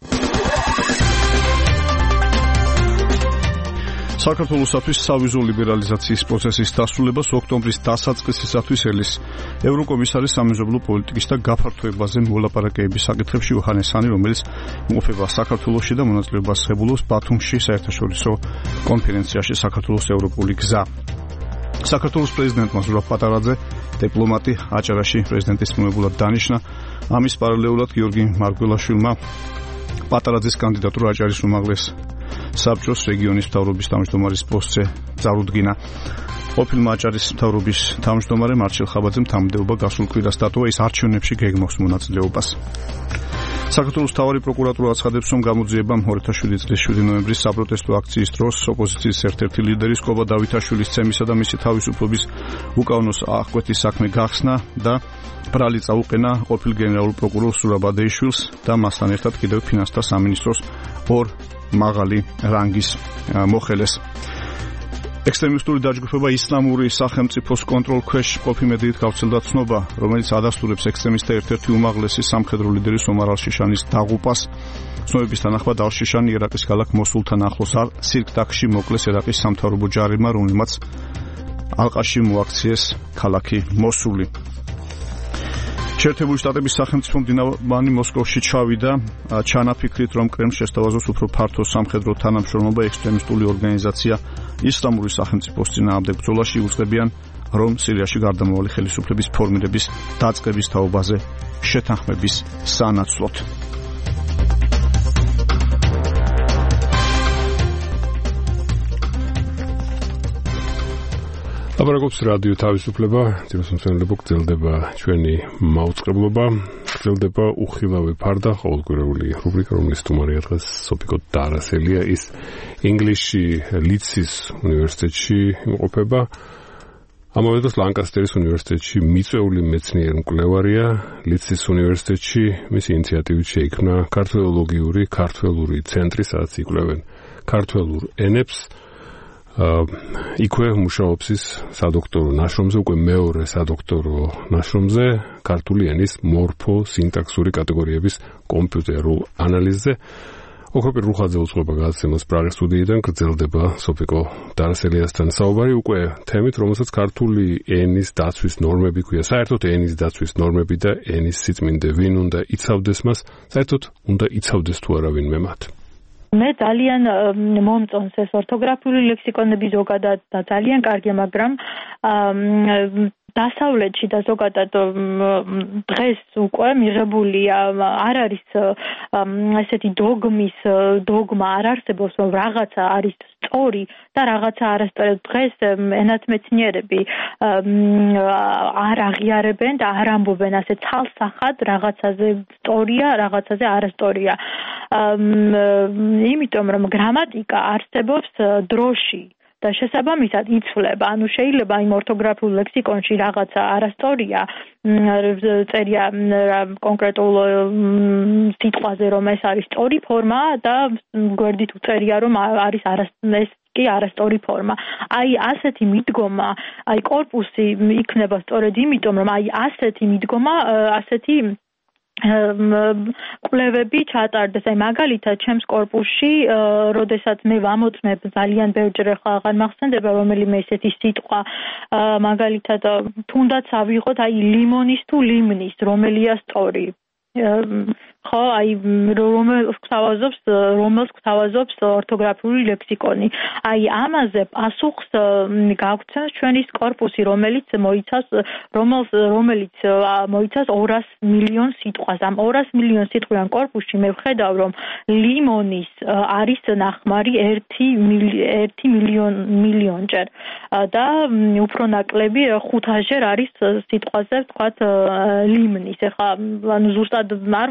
საქართველოსთვის სავიზო ლიბერალიზაციის პროცესის დასრულებას ოქტომბრის დასაწყისისათვის ელის ევროკომისარის სამეზობლო პოლიტიკის და გაფართოებაზე მოლაპარაკებების საკითხებში იოჰანეს ჰანი, რომელიც იმყოფება საქართველოში და მონაწილეობას ღებულობს ბათუმში საერთაშორისო კონფერენციაში საქართველოს ევროპული გზა. საქართველოს პრეზიდენტმა ზურაბ პატარაძე დიპლომატი აჭარაში პრეზიდენტის მოებულად დანიშნა. ამის პარალელურად გიორგი მარგველაშვილმა პატარაძის კანდიდატურა აჭარის უმაღლეს საბჭოს რეგიონის მთავრობის თავმჯდომარის პოსტზე წარუდგინა. ყოფილმა აჭარის მთავრობის თავმჯდომარემ მარჩელ ხაბაძემ თანამდებობა გასულ კვირას დატოვა, ის არჩევნებში გეგმავს მონაწილეობას. საქართველოს მთავარი პროკურატურა აცხადებს, რომ გამოძიებამ ორი ათას შვიდი წლის შვიდი ნოემბრის საპროტესტო აქციის დროს ოპოზიციის ერთ-ერთი ლიდერი სკობა დავითაშვილის ცემისა და მისი თავისუფლების უკანონოს აღკვეთის საქმე გახსნა და ბრალი წაუყენა ყოფილ გენერალურ პროკურორ სურაბ ადეიშვილს და მასთან ერთად კიდევ ფინანსთა სამინისტროს ორ მაღალი რანგის მოხელეს. ექსტრემისტული დაჯგუფება ისლამური სახელმწიფოს კონტროლ ქვეშ ყოფი მედიით გავრცელდა ცნობა, რომელიც ადასტურებს ექსტრემისტთა ერთ-ერთი უმაღლესი სამხედრო ლიდერის ომარ ალ-შიშანის დაღუპას. ცნობების თანახმად ალ-შიშანი ერაყის ქალაქ მოსულთან ახლოს სირკდაკში მოკლეს ერაყის სამთავრობო ჯარებმა, რომელმაც ალყაში მოაქციეს ქალაქი მოსული. შეერთებული შტატების სახელმწიფო მდივანი მოსკოვში ჩავიდა, ჩანაფიქრით, რომ კრემლს შესთავაზოს უფრო ფართო სამხედრო თანამშრომლობა ექსტრემისტული ორგანიზაცია ისლამური სახელმწიფოს წინააღმდეგ ბრძოლაში იუწყებიან, რომ სირიაში გარდამავალი ხელისუფლების ფორმირების დაწყების თაობაზე შეთანხმების სანაცვლოდ. აბარაკობს რადიო თავისუფლება, ძირას მსმენელებო, გრძელდება ჩვენი მაუწყებლობა, გრძელდება უხილავი ფარდა, ყოველკვირეული რუბრიკა, რომლის სტუმარია დღეს სოფიკო დარასელია, ის ინგლისში ლიცის უნივერსიტეტში იმყოფება. ამავე დროს ლანკასტერის უნივერსიტეტში მიწვეული მეცნიერ-მკვლევარია, ლიცის უნივერსიტეტში მისი ინიციატივით შეიქმნა ქართველოლოგიური ქართველური ცენტრი, სადაც იკვლევენ ქართველურ ენებს. იქვე მუშაობს ის სადოქტორო ნაშრომზე, უკვე მეორე სადოქტორო ნაშრომზე, ქართული ენის მორფო-სინტაქსური კატეგორიების კომპიუტერულ ანალიზზე. ოქროპირ რუხაძე უძღვება გადაცემას პრაღის სტუდიიდან, გრძელდება სოფიკო დარასელიასთან საუბარი უკვე თემით, რომელსაც ქართული ენის დაცვის ნორმები ქვია. საერთოდ ენის დაცვის ნორმები და ენის სიწმინდე ვინ უნდა იცავდეს მას, საერთოდ უნდა იცავდეს თუ არა ვინმე მათ. მე ძალიან მომწონს ეს ორთოგრაფიული ლექსიკონები ზოგადად და ძალიან კარგია, მაგრამ დასავლეთში და ზოგადად დღეს უკვე მიღებულია, არ არის ესეთი დოგმის დოგმა არ არსებობს, რომ რაღაცა არის სწორი და რაღაცა არასწორი. დღეს ენათმეცნიერები არ აღიარებენ და არ ამბობენ ასე ცალსახად რაღაცაზე სწორია, რაღაცაზე არასწორია. იმიტომ რომ გრამატიკა არსებობს დროში და შესაბამისად იცვლება, ანუ შეიძლება იმ ორთოგრაფიულ ლექსიკონში რაღაცა არასწორია, წერია კონკრეტულ სიტყვაზე, რომ ეს არის სწორი ფორმა და გვერდით უწერია, რომ არის ეს კი არასწორი ფორმა. აი ასეთი მიდგომა, აი კორპუსი იქნება სწორედ იმიტომ, რომ აი ასეთი მიდგომა, ასეთი კვლევები ჩატარდეს. აი მაგალითად ჩემს კორპუსში, როდესაც მე ვამოწმებ ძალიან ბევრჯერ ახლა აღარ მახსენდება რომელიმე ესეთი სიტყვა, მაგალითად თუნდაც ავიღოთ აი ლიმონის თუ ლიმნის, რომელია სწორი. ხო, აი რომელს გვთავაზობს, რომელს გვთავაზობს ორთოგრაფიული ლექსიკონი. აი ამაზე პასუხს გავცემს ჩვენი კორპუსი, რომელიც მოიცავს, რომელს რომელიც მოიცავს ორას მილიონ სიტყვას. ამ ორას მილიონ სიტყვიან კორპუსში მე ვხედავ, რომ ლიმონის არის ნახმარი ერთი მილიონ მილიონჯერ და უფრო ნაკლები ხუთასჯერ არის სიტყვაზე ვთქვათ ლიმნის. ეხლა ანუ ზუსტად არ ვამბობ,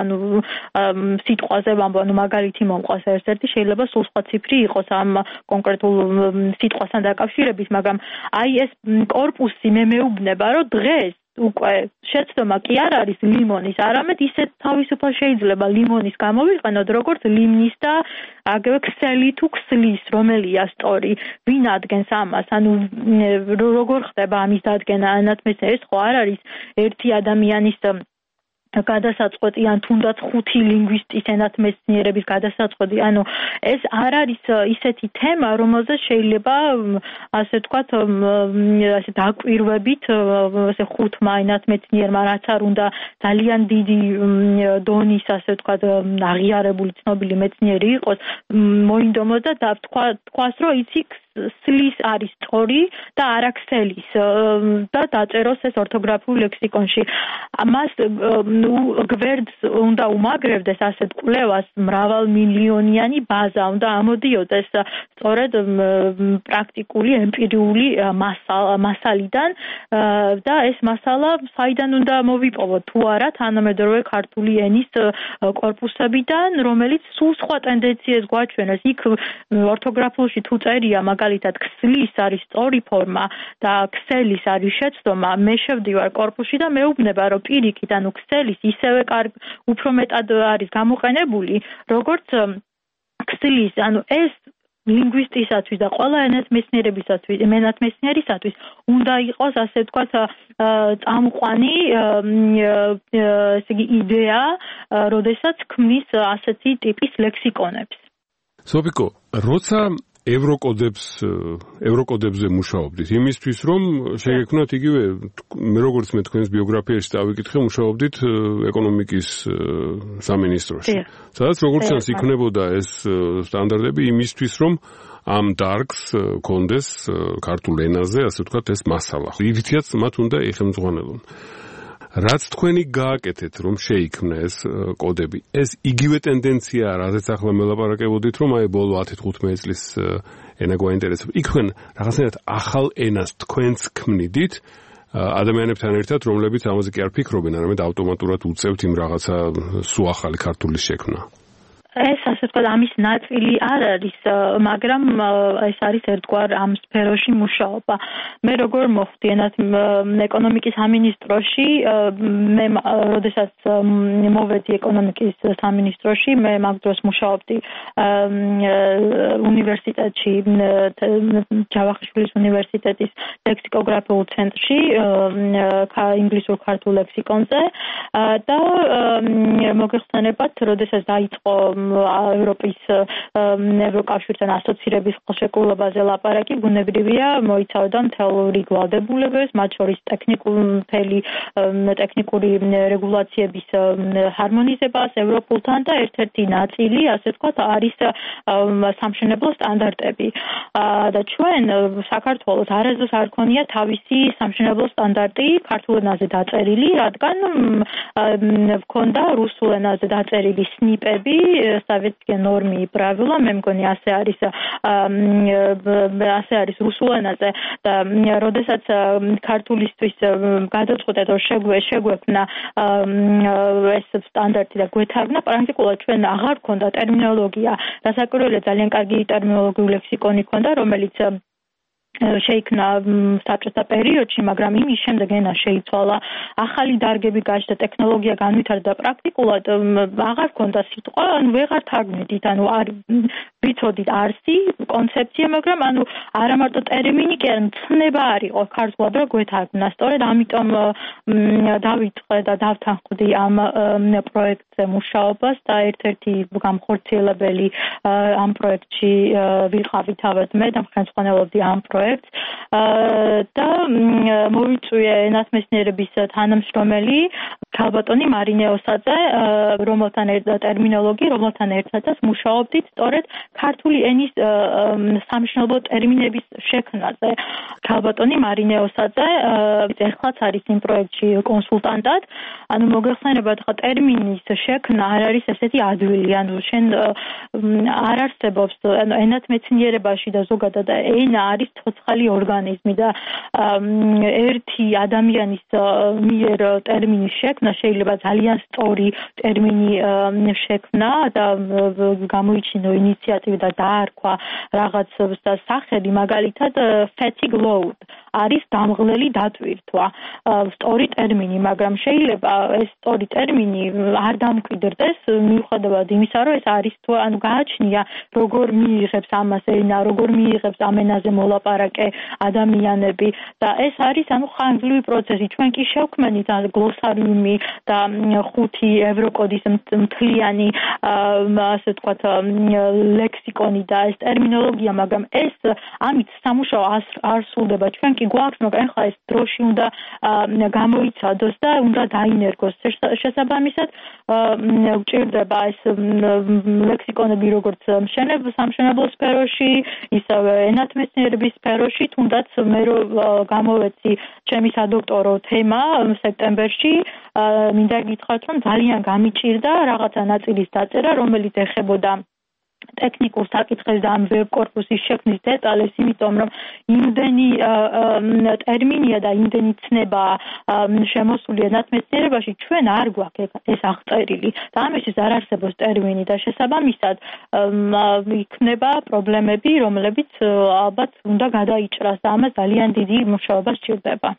ანუ სიტყვაზე ვამბობ, ანუ მაგალითი მომყვას ერთ-ერთი შეიძლება სულ სხვა ციფრი იყოს ამ კონკრეტულ სიტყვასთან დაკავშირების, მაგრამ აი ეს კორპუსი მე მეუბნება, რომ დღეს უკვე შეცდომა კი არ არის ლიმონის, არამედ ისეთ თავისუფალ შეიძლება ლიმონის გამოვიყენოთ, როგორც ლიმნის და აგრეთვე ქსელი თუ ქსლის, რომელია სწორი, ვინ ადგენს ამას, ანუ როგორ ხდება ამის დადგენა, ანათმეცნიერის ხო არ არის ერთი ადამიანის გადასაწყვეტი ან თუნდაც ხუთი ლინგვისტის ენათმეცნიერების გადასაწყვეტი, ანუ ეს არ არის ისეთი თემა, რომელზეც შეიძლება ასე ვთქვათ, ასე დაკვირვებით, ასე ხუთმა ენათმეცნიერმა, რაც არ უნდა ძალიან დიდი დონის, ასე ვთქვათ, აღიარებული ცნობილი მეცნიერი იყოს, მოინდომოს და თქვა თქვას, რომ იცი სლის არის სწორი და არა ქსელის და დაწეროს ეს ორთოგრაფიულ ლექსიკონში. მას გვერდს უნდა უმაგრებდეს ასეთ კვლევას მრავალმილიონიანი ბაზა, უნდა ამოდიოდეს სწორედ პრაქტიკული, ემპირიული მასალიდან და ეს მასალა საიდან უნდა მოვიპოვოთ თუ არა თანამედროვე ქართული ენის კორპუსებიდან, რომელიც სულ სხვა ტენდენციას გვაჩვენებს. იქ ორთოგრაფიულში თუ წერია მაგალითად ქსლის არის სწორი ფორმა და ქსელის არის შეცდომა, მე შევდივარ კორპუსში და მეუბნება, რომ პირიქით, ანუ ქსელის ისევე კარგ უფრო მეტად არის გამოყენებული, როგორც ქსლის, ანუ ეს ლინგვისტისათვის და ყველა ენათმეცნიერებისათვის, ენათმეცნიერისათვის უნდა იყოს, ასე ვთქვათ, წამყვანი ესე იგი იდეა, როდესაც ქმნის ასეთი ტიპის ლექსიკონებს. სოფიკო, როცა ევროკოდებს ევროკოდებზე მუშაობდით იმისთვის რომ შეგექმნათ იგივე მე როგორც მე თქვენს ბიოგრაფიაში დავიკითხე მუშაობდით ეკონომიკის სამინისტროში სადაც როგორც ჩანს იქნებოდა ეს სტანდარტები იმისთვის რომ ამ დარგს კონდეს ქართულ ენაზე ასე ვთქვათ ეს მასალა იდითიაც მათ უნდა ეხელმძღვანელონ რაც თქვენი გააკეთეთ რომ შეიქმნა ეს კოდები ეს იგივე ტენდენციაა რაზეც ახლა მელაპარაკებოდით რომ აი ბოლო ათი ხუთმეტი წლის ენა გვაინტერესებს იქ თქვენ რაღაცნაირად ახალ ენას თქვენც ქმნიდით ადამიანებთან ერთად რომლებიც ამაზე კი არ ფიქრობენ არამედ ავტომატურად უწევთ იმ რაღაცა სულ ახალი ქართულის შექმნა ეს ასე ვთქვათ ამის ნაწილი არ არის, მაგრამ ეს არის ერთგვარ ამ სფეროში მუშაობა. მე როგორ მოხვდი ეკონომიკის სამინისტროში, მე როდესაც მოვედი ეკონომიკის სამინისტროში, მე მაგ დროს მუშაობდი უნივერსიტეტში, ჯავახიშვილის უნივერსიტეტის ლექსიკოგრაფიულ ცენტრში, ინგლისურ ქართულ ლექსიკონზე და მოგეხსენებათ, როდესაც დაიწყო ევროპის ევროკავშირთან ასოცირების ხელშეკრულებაზე ლაპარაკი ბუნებრივია მოიცავდა მთელ რიგ ვალდებულებებს, მათ შორის ტექნიკური ტექნიკური რეგულაციების ჰარმონიზებას ევროპულთან და ერთ-ერთი ნაწილი, ასე ვთქვათ, არის სამშენებლო სტანდარტები. და ჩვენ საქართველოს არასდროს არ ქონია თავისი სამშენებლო სტანდარტი ქართულ ენაზე დაწერილი, რადგან ჰქონდა რუსულ ენაზე დაწერილი სნიპები советские нормы и правила, მე მგონი ასე არის ასე არის რუსულ ენაზე და როდესაც ქართულისთვის გადაწყვეტეთ რომ შეგვექმნა ეს სტანდარტი და გვეთარგმნა პრაქტიკულად ჩვენ აღარ ქონდა ტერმინოლოგია, რასაკვირველია ძალიან კარგი ტერმინოლოგიური ლექსიკონი ქონდა, რომელიც შეიქმნა საბჭოთა პერიოდში, მაგრამ იმის შემდეგ ენა შეიცვალა, ახალი დარგები გაჩნდა, ტექნოლოგია განვითარდა პრაქტიკულად აღარ ქონდა სიტყვა, ანუ ვეღარ თარგმნით, ანუ არ ვიცოდით არსი კონცეფცია, მაგრამ ანუ არა მარტო ტერმინი, კი არა ცნება არ იყო ქართულად რომ გვეთარგმნა. სწორედ ამიტომ დავიწყე და დავთანხმდი ამ პროექტზე მუშაობას და ერთ-ერთი გამხორციელებელი ამ პროექტში ვიყავი თავად მე და ხელმძღვანელობდი ამ პროექტს. და მოვიწვია ენათმეცნიერების თანამშრომელი ქალბატონი მარინე ოსაძე, რომელთან ერთად ტერმინოლოგი, რომელთან ერთადაც მუშაობდით სწორედ ქართული ენის სამშენებლო ტერმინების შექმნაზე. ქალბატონი მარინე ოსაძე ეხლაც არის იმ პროექტში კონსულტანტად. ანუ მოგეხსენებათ, ხა ტერმინის შექმნა არ არის ესეთი ადვილი, ანუ შენ არ არსებობს, ანუ ენათმეცნიერებაში და ზოგადად ენა არის ცოცხალი ორგანიზმი და ერთი ადამიანის მიერ ტერმინის შექმნა შეიძლება ძალიან სწორი ტერმინი შექმნა და გამოიჩინო ინიციატივა და დაარქვა რაღაც სახელი, მაგალითად fatigue load არის დამღლელი დატვირთვა, სწორი ტერმინი, მაგრამ შეიძლება ეს სწორი ტერმინი არ დამკვიდრდეს მიუხედავად იმისა, რომ ეს არის თუ ანუ გააჩნია როგორ მიიღებს ამას ენა, როგორ მიიღებს ამ ენაზე მოლაპარაკე ადამიანები და ეს არის ანუ ხანგრძლივი პროცესი. ჩვენ კი შევქმნით გლოსარიუმი და ხუთი ევროკოდის მთლიანი ასე ვთქვათ ლექსიკონი და ეს ტერმინოლოგია, მაგრამ ეს ამით სამუშაო არ სრულდება. ჩვენ კი გვაქვს, მაგრამ ახლა ეს დროში უნდა გამოიცადოს და უნდა დაინერგოს. შესაბამისად გვჭირდება ეს ლექსიკონები როგორც სამშენებლო სფეროში, ისევე ენათმეცნიერების სფეროში, თუნდაც მე რო გამოვეცი ჩემი სადოქტორო თემა სექტემბერში, მინდა გითხრათ, რომ ძალიან გამიჭირდა რაღაცა ნაწილის დაწერა, რომელიც ეხებოდა ტექნიკურ საკითხებს და ამ ვებ-კორპუსის შექმნის დეტალებს, იმიტომ რომ იმდენი ტერმინია და იმდენი ცნება შემოსული ენათმეცნიერებაში, ჩვენ არ გვაქვს ეს აღწერილი და ამისთვის არ არსებობს ტერმინი და შესაბამისად იქნება პრობლემები, რომლებიც ალბათ უნდა გადაიჭრას და ამას ძალიან დიდი მუშაობა სჭირდება.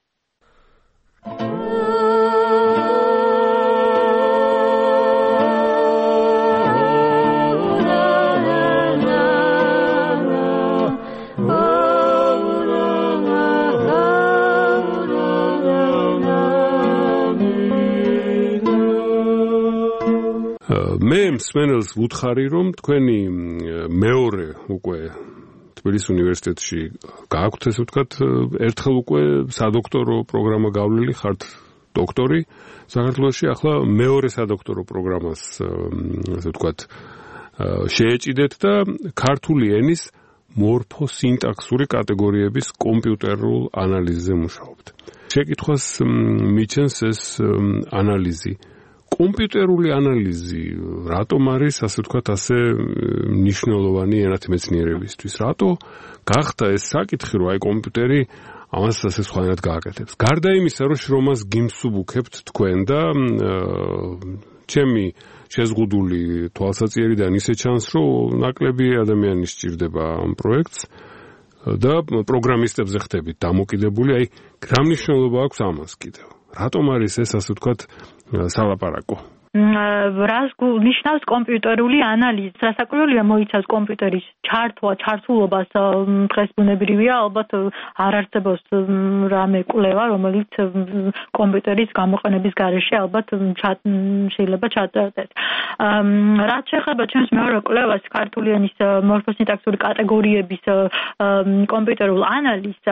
მე მსმენელს ვუთხარი, რომ თქვენი მეორე უკვე თბილისის უნივერსიტეტში გააქვთ, ესე ვთქვათ, ერთხელ უკვე სადოქტორო პროგრამა გავლილი, ხართ დოქტორი საქართველოში, ახლა მეორე სადოქტორო პროგრამას, ესე ვთქვათ, შეეჭიდეთ და ქართული ენის მორფოსინტაქსური კატეგორიების კომპიუტერულ ანალიზზე მუშაობთ. შეკითხვას მიჩენს ეს ანალიზი. კომპიუტერული ანალიზი რატომ არის, ასე ვთქვათ, ასე მნიშვნელოვანი ენათმეცნიერებისთვის? რატო გახდა ეს საკითხი, რომ აი კომპიუტერი ამას ასე სხვანაირად გააკეთებს? გარდა იმისა, რომ შრომას გიმსუბუქებთ თქვენ და ჩემი შეზღუდული თვალსაჩინარიდან ისე ჩანს, რომ ნაკლები ადამიანი სჭირდება ამ პროექტს და პროგრამისტებზე ხდებით დამოკიდებული, აი რა მნიშვნელობა აქვს ამას კიდევ? რატომ არის ეს, ასე ვთქვათ, სალაპარაკო? რას ნიშნავს კომპიუტერული ანალიზი? სასაკვირველია მოიცავს კომპიუტერის ჩართვა, ჩართულობას დღეს ბუნებრივია, ალბათ არ არსებობს რამე კვლევა, რომელიც კომპიუტერის გამოყენების გარეშე ალბათ შეიძლება ჩაწერდეს. რაც შეეხება ჩემს მეორე კვლევას, ქართული ენის მორფოსინტაქსური კატეგორიების კომპიუტერულ ანალიზს,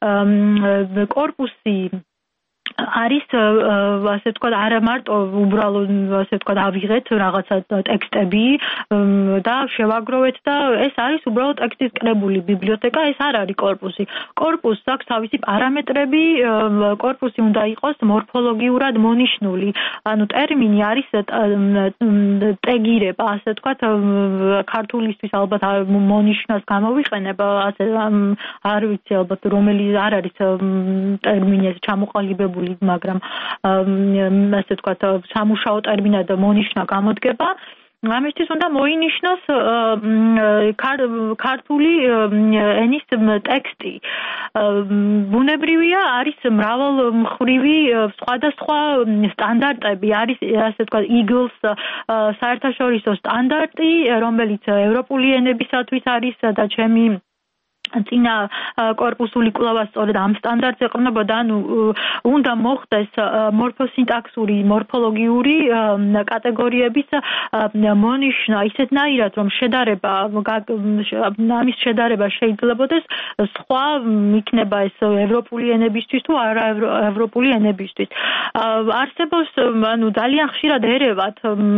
კორპუსი არის ასე ვთქვათ, არა მარტო უბრალოდ ასე ვთქვათ ავიღეთ რაღაცა ტექსტები და შევაგროვეთ და ეს არის უბრალოდ ტექსტის კრებული ბიბლიოთეკა, ეს არ არის კორპუსი. კორპუსს აქვს თავისი პარამეტრები, კორპუსი უნდა იყოს მორფოლოგიურად მონიშნული. ანუ ტერმინი არის ტეგირება, ასე ვთქვათ, ქართულისთვის ალბათ მონიშნას გამოვიყენებ, ასე არ ვიცი ალბათ რომელი არ არის ტერმინი ეს ჩამოყალიბებული, მაგრამ ასე ვთქვათ, სამუშაო ტერმინად მონიშნა გამოდგება. ამისთვის უნდა მოინიშნოს ქართული ენის ტექსტი. ბუნებრივია, არის მრავალმხრივი სხვადასხვა სტანდარტები, არის ასე ვთქვათ იგლს საერთაშორისო სტანდარტი, რომელიც ევროპული ენებისათვის არის და ჩემი წინა კორპუსული კვლევა სწორედ ამ სტანდარტს ეყრდნობოდა, ანუ უნდა მოხდეს მორფოსინტაქსური, მორფოლოგიური კატეგორიების მონიშნა ისეთნაირად, რომ შედარება ამის შედარება შეიძლებადეს სხვა იქნება ეს ევროპული ენებისთვის თუ არა ევროპული ენებისთვის. არსებობს, ანუ ძალიან ხშირად ერევათ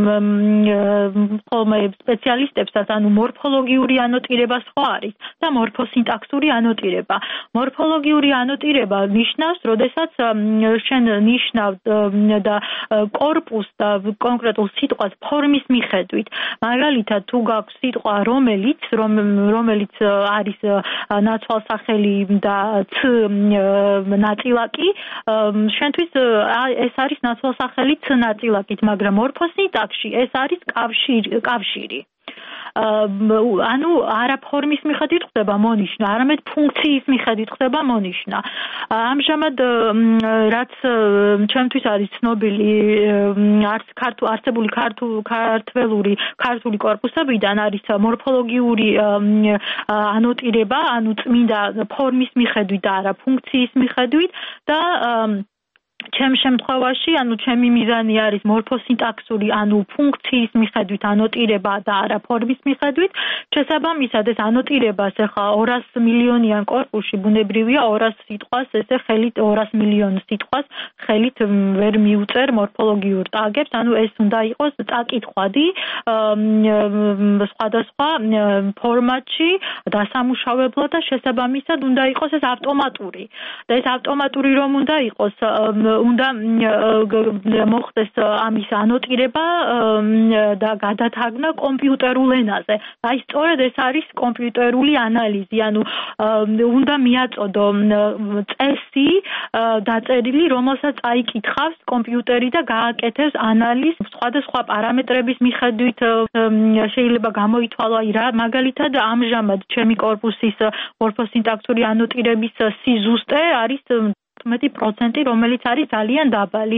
ხოლმე სპეციალისტებსაც, ანუ მორფოლოგიური ანოტირება სხვა არის და მორფოსინტაქსური ანოტირება. მორფოლოგიური ანოტირება ნიშნავს, როდესაც შენ ნიშნავ და კორპუსს და კონკრეტულ სიტყვას ფორმის მიხედვით. მაგალითად, თუ გაქვს სიტყვა რომელიც, რომელიც არის ნაცვალსახელი და ც ნაწილაკი, შენთვის ეს არის ნაცვალსახელი ც ნაწილაკით, მაგრამ მორფოსინტაქსში ეს არის კავშირი. ანუ არა ფორმის მიხედვით ხდება მონიშნა, არამედ ფუნქციის მიხედვით ხდება მონიშნა. ამჟამად რაც ჩემთვის არის ცნობილი არსებული ქართველური ქართული კორპუსებიდან არის მორფოლოგიური ანოტირება, ანუ წმინდა ფორმის მიხედვით და არა ფუნქციის მიხედვით და ჩემ შემთხვევაში, ანუ ჩემი მიზანი არის მორფოსინტაქსური, ანუ ფუნქციის მიხედვით ანოტირება და არა ფორმის მიხედვით. შესაბამისად, ეს ანოტირებას ახლა ორას მილიონიან კორპუსში ბუნებრივია ორას სიტყვას, ესე ხელით ორას მილიონ სიტყვას ხელით ვერ მიუწერ მორფოლოგიურ ტაგებს, ანუ ეს უნდა იყოს წაკითხვადი სხვადასხვა ფორმატში დასამუშავებლად და შესაბამისად უნდა იყოს ეს ავტომატური. და ეს ავტომატური რომ უნდა იყოს უნდა მოხდეს ამის ანოტირება და გადათარგმნა კომპიუტერულ ენაზე. აი სწორედ ეს არის კომპიუტერული ანალიზი, ანუ უნდა მიაწოდო წესი დაწერილი, რომელსაც აიკითხავს კომპიუტერი და გააკეთებს ანალიზს სხვადასხვა პარამეტრების მიხედვით შეიძლება გამოითვალო, აი რა მაგალითად ამჟამად ჩემი კორპუსის მორფოსინტაქსური ანოტირების სიზუსტე არის თხუთმეტი პროცენტი, რომელიც არის ძალიან დაბალი.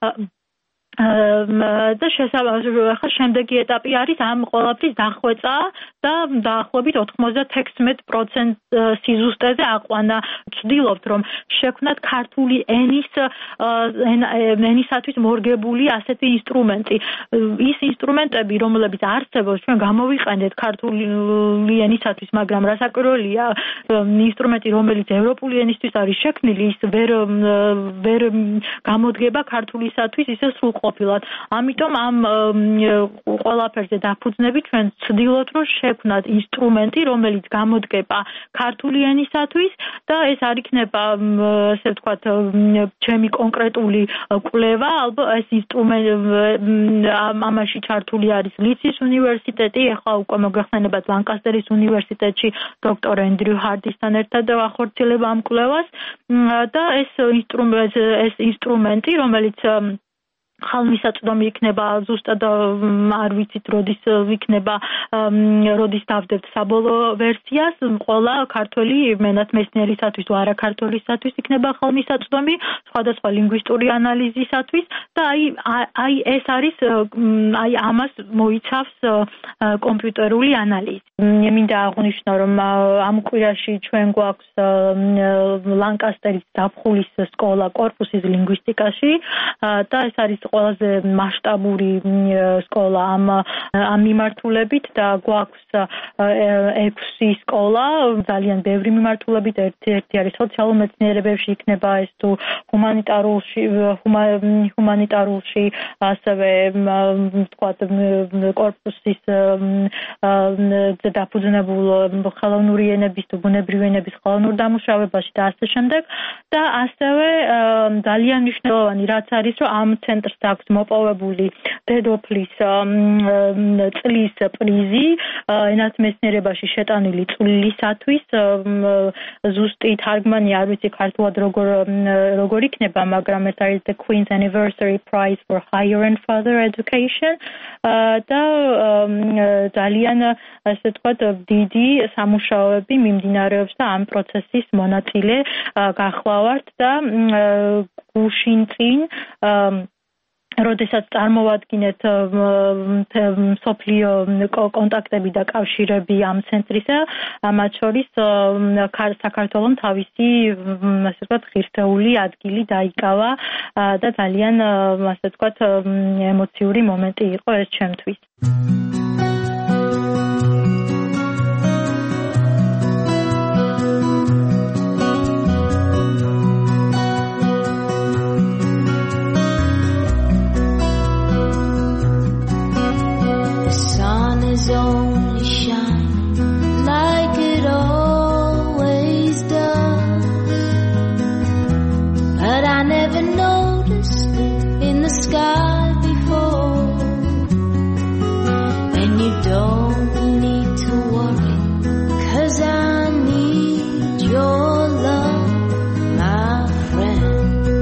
და შესაბამისად შემდეგი ეტაპი არის ამ ყველაფრის დახვეწა და დაახლოებით ოთხმოცდათექვსმეტ პროცენტს სიზუსტეზე აყვანა. ვცდილობთ რომ შექმნათ ქართული ენის ენისათვის მორგებული ასეთი ინსტრუმენტი. ის ინსტრუმენტები, რომლებიც არსებობს, ჩვენ გამოვიყენეთ ქართული ენისათვის, მაგრამ რასაკვირველია, ინსტრუმენტი, რომელიც ევროპული ენისთვის არის შექმნილი, ის ვერ ვერ გამოდგება ქართულისათვის ისე სრულყოფილად. ამიტომ ამ ყველაფერზე დაფუძნებით ჩვენ ვცდილობთ რომ შექმნათ ინსტრუმენტი, რომელიც გამოდგება ქართული ენისათვის და ეს არ იქნება ასე ვთქვათ ჩემი კონკრეტული კვლევა, ალბათ ეს ინსტრუმენტი ამაში ჩართული არის ლიცის უნივერსიტეტი, ახლა უკვე მოგეხსენებათ ლანკასტერის უნივერსიტეტში დოქტორ ენდრიუ ჰარდისთან ერთად ახორციელებ ამ კვლევას და ეს ინსტრუმენტი ეს ინსტრუმენტი, რომელიც ხალმისაწვდომი იქნება ზუსტად არ ვიცით როდის იქნება როდის დავდებთ საბოლოო ვერსიას, ყველა ქართველი მენათმეცნიერისათვის თუ არა ქართველისათვის იქნება ხალმისაწვდომი სხვადასხვა ლინგვისტური ანალიზისათვის და აი აი ეს არის აი ამას მოიცავს კომპიუტერული ანალიზი. მინდა აღვნიშნო რომ ამ კვირაში ჩვენ გვაქვს ლანკასტერის ზაფხულის სკოლა კორპუსის ლინგვისტიკაში და ეს არის ყველაზე მასშტაბური სკოლა ამ ამ მიმართულებით და გვაქვს ექვსი სკოლა ძალიან ბევრი მიმართულებით, ერთი არის სოციალურ მეცნიერებებში, იქნება ეს თუ ჰუმანიტარულში ჰუმანიტარულში ასევე ვთქვათ კორპუსის დაფუძნებულ ხელოვნური ენების თუ ბუნებრივი ენების ხელოვნურ დამუშავებაში და ასე შემდეგ და ასევე ძალიან მნიშვნელოვანი რაც არის რომ ამ ცენტრს აქვს მოპოვებული დედოფლის წლის პრიზი ენათმეცნიერებაში შეტანილი წვლილისათვის. ზუსტი თარგმანი არ ვიცი ქართულად როგორ როგორ იქნება, მაგრამ ეს არის the Queen's Anniversary Prize for Higher and Further Education და ძალიან ასე ვთქვათ დიდი სამუშაოები მიმდინარეობს და ამ პროცესის მონაწილე გახლავართ და გუშინ წინ როდესაც წარმოვადგინეთ მსოფლიო კონტაქტები და კავშირები ამ ცენტრისა, მათ შორის საქართველოს თავისი, ასე ვთქვათ, ღირსეული ადგილი დაიკავა და ძალიან, ასე ვთქვათ, ემოციური მომენტი იყო ეს ჩემთვის. Only shining like it always does, but I never noticed it in the sky before. And you don't need to worry, 'cause I need your love, my friend.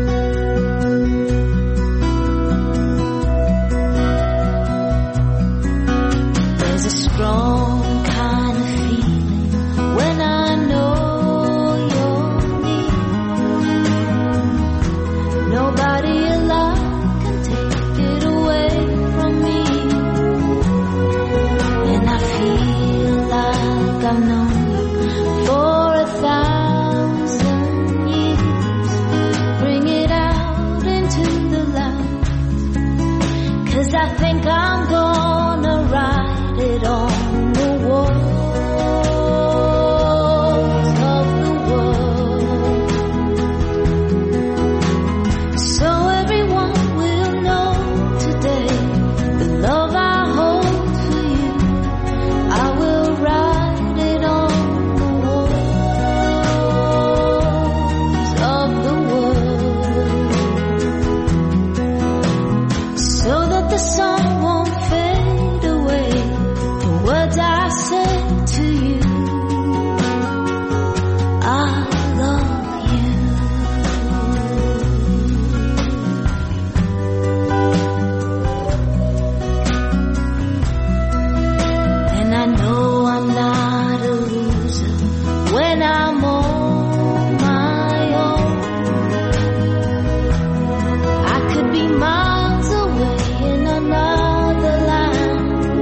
Strong kind of feeling when I know you're near. Nobody alive can take it away from me. And I feel like I've known you for a thousand years. Bring it out into the light, 'cause I think I'm gonna ride it on the walls of the world, so everyone will know today the love I hold for you. I will write it on the walls of the world, so that the sun won't fade away. Words I said to you, I love you. And I know I'm not a loser when I'm on my own. I could be miles away in another land,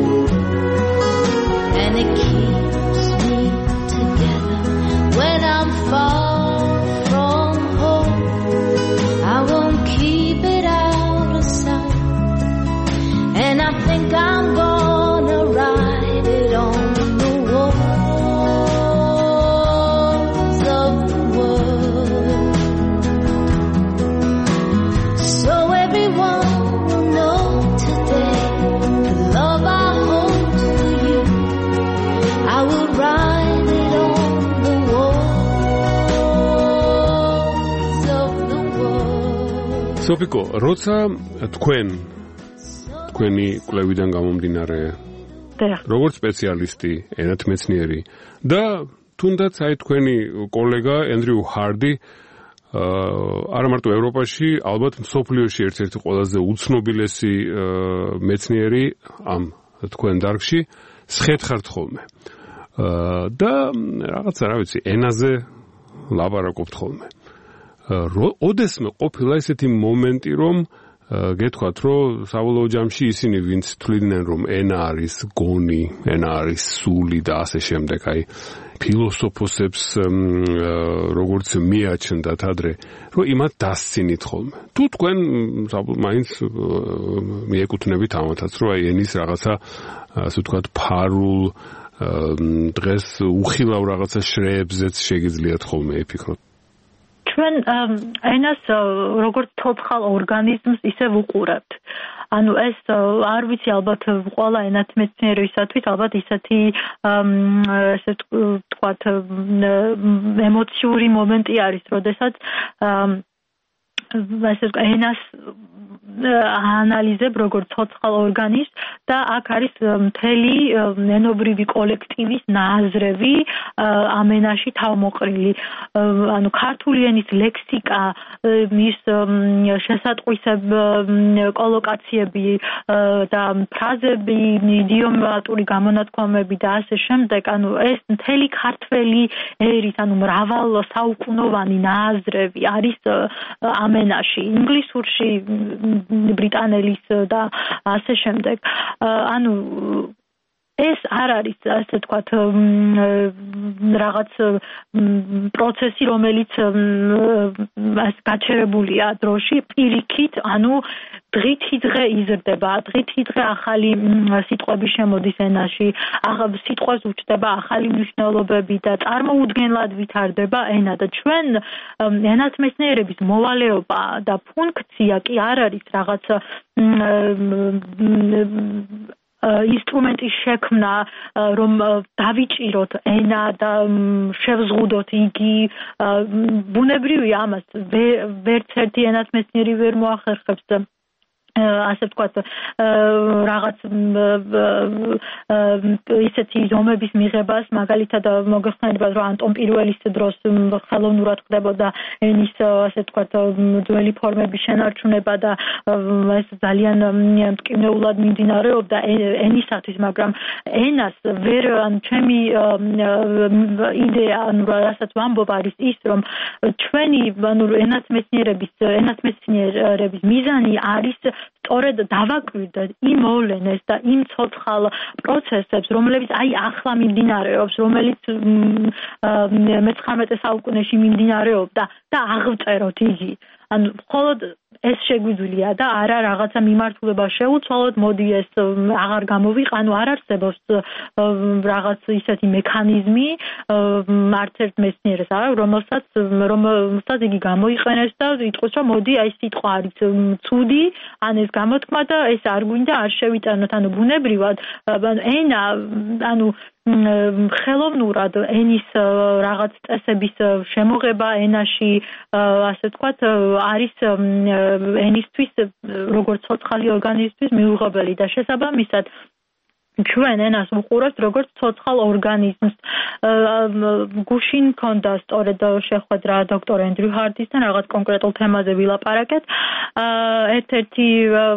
and it keeps me together when I'm far from home. I won't keep it out of sight, and I think I'm gonna write it on the walls of the world, so everyone will know today the love I hold for you. I will write it on the walls of the world. სოფიკო, როცა თქვენ თქვენი კვლევიდან გამომდინარე როგორც სპეციალისტი, ენათმეცნიერი და თუნდაც აი თქვენი კოლეგა ენდრიუ ჰარდი არა მარტო ევროპაში, ალბათ მსოფლიოში ერთ-ერთი ყველაზე უცნობილესი მეცნიერი ამ თქვენ დარგში სხეთხართ ხოლმე. და რაღაცა რა ვიცი, ენაზე ლაპარაკობთ ხოლმე. ოდესმე ყოფილა ესეთი მომენტი, რომ გეთქვათ, რომ საბოლოო ჯამში ისინი, ვინც თვლიდნენ, რომ ენა არის გონი, ენა არის სული და ასე შემდეგ, აი ფილოსოფოსებს როგორც მიაჩნდათ ადრე, რომ იმათ დასცინით ხოლმე. თუ თქვენ მაინც მიეკუთვნებით ამათაც, რომ აი ენის რაღაცა, ასე ვთქვათ, ფარულ დღეს უხილავ რაღაცა შრეებზეც შეგიძლიათ ხოლმე იფიქროთ. ჩვენ ენას როგორც ცოცხალ ორგანიზმს ისე ვუყურებთ. ანუ ეს არ ვიცი, ალბათ ყველა ენათმეცნიერისათვის ალბათ ისეთი ესე ვთქვათ ემოციური მომენტი არის, როდესაც ასე ენას ანალიზებ როგორც ცოცხალ ორგანიზმს და აქ არის მთელი ენობრივი კოლექტივის ნაზრები ამ ენაში თავმოყრილი. ანუ ქართული ენის ლექსიკა, მის შესატყვისებ კოლოკაციები და ფრაზები, იდიომატური გამონათქვამები და ასე შემდეგ. ანუ ეს მთელი ქართველი ერის, ანუ მრავალ საუკუნოვანი ნაზრები არის ამ ენაში, ინგლისურში, ბრიტანელის და ასე შემდეგ. ანუ ეს არ არის ასე თქვათ რაღაც პროცესი, რომელიც გაჩერებულია დროში, პირიქით, ანუ დღითი დღე იზრდება, დღითი დღე ახალი სიტყვები შემოდის ენაში, სიტყვას უჩნდება ახალი მნიშვნელობები და წარმოუდგენლად ვითარდება ენა და ჩვენ ენათმეცნიერების მოვალეობა და ფუნქცია კი არ არის რაღაც ინსტრუმენტის შექმნა, რომ დავიჭიროთ ენა და შევზღუდოთ იგი, ბუნებრივია ამას ვერც ერთი ენათმეცნიერი ვერ მოახერხებს ასე ვთქვათ რაღაც ისეთი ზომების მიღებას, მაგალითად მოგეხსენებათ, რომ ანტონ პირველის დროს ხელოვნურად ხდებოდა ენის ასე ვთქვათ ძველი ფორმების შენარჩუნება და ეს ძალიან მტკივნეულად მიმდინარეობდა ენისათვის, მაგრამ ენას ვერ ან ჩემი იდეა, ანუ რასაც ვამბობ, არის ის, რომ ჩვენი ანუ ენათმეცნიერების ენათმეცნიერების მიზანი არის სწორედ დავაკვირდეთ იმ მოვლენებს და იმ ცოცხალ პროცესებს, რომლებიც აი ახლა მიმდინარეობს, რომელიც მეცხრამეტე საუკუნეში მიმდინარეობდა და აღწეროთ იგი. ანუ მხოლოდ ეს შეგვიძლია და არა რაღაცა მიმართულება შეუცვალოთ, მოდი ეს აღარ გამოვიყანო, არ არსებობს რაღაც ისეთი მექანიზმი არც ერთ მეცნიერს, რომელსაც რომელსაც იგი გამოიყენებს და იტყვის, რომ მოდი აი სიტყვა არის ცუდი, ან ეს გამოთქმა და ეს არ გვინდა, არ შევიტანოთ, ანუ ბუნებრივად ენა, ანუ ხელოვნურად ენის რაღაც წესების შემოღება ენაში, ასე ვთქვათ, არის ენისთვის, როგორც ცოცხალი ორგანიზმისთვის მიუღებელი და შესაბამისად ჩვენ ენას ვუყურებთ როგორც ცოცხალ ორგანიზმს. გუშინ მქონდა სწორედ შეხვედრა დოქტორ ენდრიუ ჰარდისთან, რაღაც კონკრეტულ თემაზე ვილაპარაკეთ. ერთ-ერთი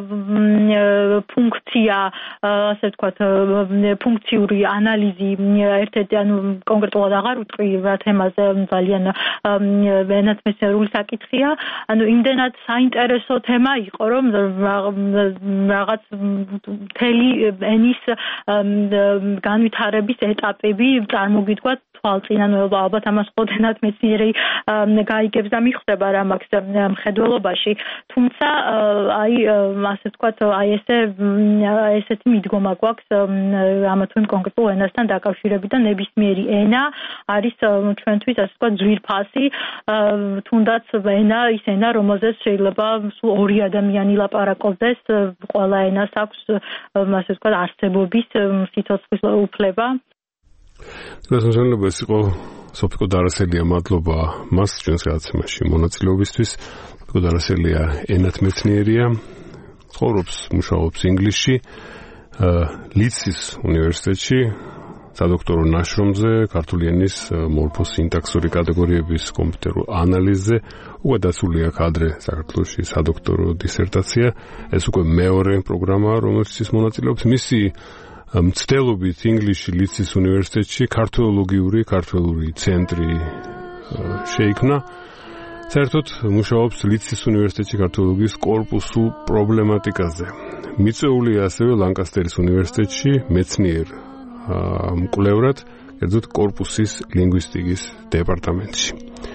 ფუნქცია, ასე ვთქვათ, ფუნქციური ანალიზი, ერთ-ერთი, ანუ კონკრეტულად აღარ ვიტყვი რა თემაზე, ძალიან ენათმეცნიერული საკითხია. ანუ იმდენად საინტერესო თემა იყო, რომ რაღაც მთელი ენის განვითარების ეტაპები წარმოგიდგათ თვალწინ, ანუ ალბათ ამას მხოლოდ ენათმეცნიერი გაიგებს და მიხვდება რა მაქვს მხედველობაში. თუმცა აი ასე ვთქვათ, აი ესე ესეთი მიდგომა გვაქვს ამა თუ იმ კონკრეტულ ენასთან დაკავშირებით და ნებისმიერი ენა არის ჩვენთვის ასე ვთქვათ ძვირფასი, თუნდაც ენა ის ენა, რომელზეც შეიძლება სულ ორი ადამიანი ლაპარაკობდეს, ყველა ენას აქვს ასე ვთქვათ არსებობის სიცოცხლის უფლება. გასაგებია ეს იყო სოფიკო დარასელია, მადლობა მას ჩვენს გადაცემაში მონაწილეობისთვის. სოფიკო დარასელია ენათმეცნიერია, ცხოვრობს, მუშაობს ინგლისში, ლიცის უნივერსიტეტში, სადოქტორო ნაშრომზე, ქართული ენის მორფოსინტაქსური კატეგორიების კომპიუტერულ ანალიზზე, უკვე დაცული აქვს ადრე საქართველოში სადოქტორო დისერტაცია. ეს უკვე მეორე პროგრამაა, რომელშიც მონაწილეობს. მისი მცდელობით ინგლისში ლიცის უნივერსიტეტში ქართველოლოგიური ქართველური ცენტრი შეიქმნა. საერთოდ მუშაობს ლიცის უნივერსიტეტში ქართველოლოგიის კორპუსულ პრობლემატიკაზე. მიწვეულია ასევე ლანკასტერის უნივერსიტეტში მეცნიერ მკვლევრად, კერძოდ კორპუსის ლინგვისტიკის დეპარტამენტში.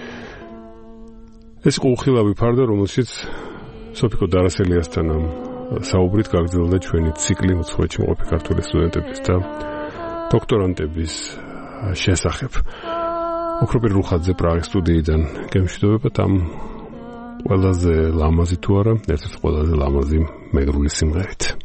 ეს იყო უხილავი ფარდა, რომელშიც სოფიკო დარასელიასთან საუბრით გაგრძელდა ჩვენი ციკლი მოცხოვრეთში მყოფი ქართული სტუდენტების და დოქტორანტების შესახებ. ოქროპირ რუხაძე პრაღის სტუდიიდან გემშვიდობებათ ამ ყველაზე ლამაზი თუ არა, ერთ-ერთი ყველაზე ლამაზი მეგრული სიმღერით.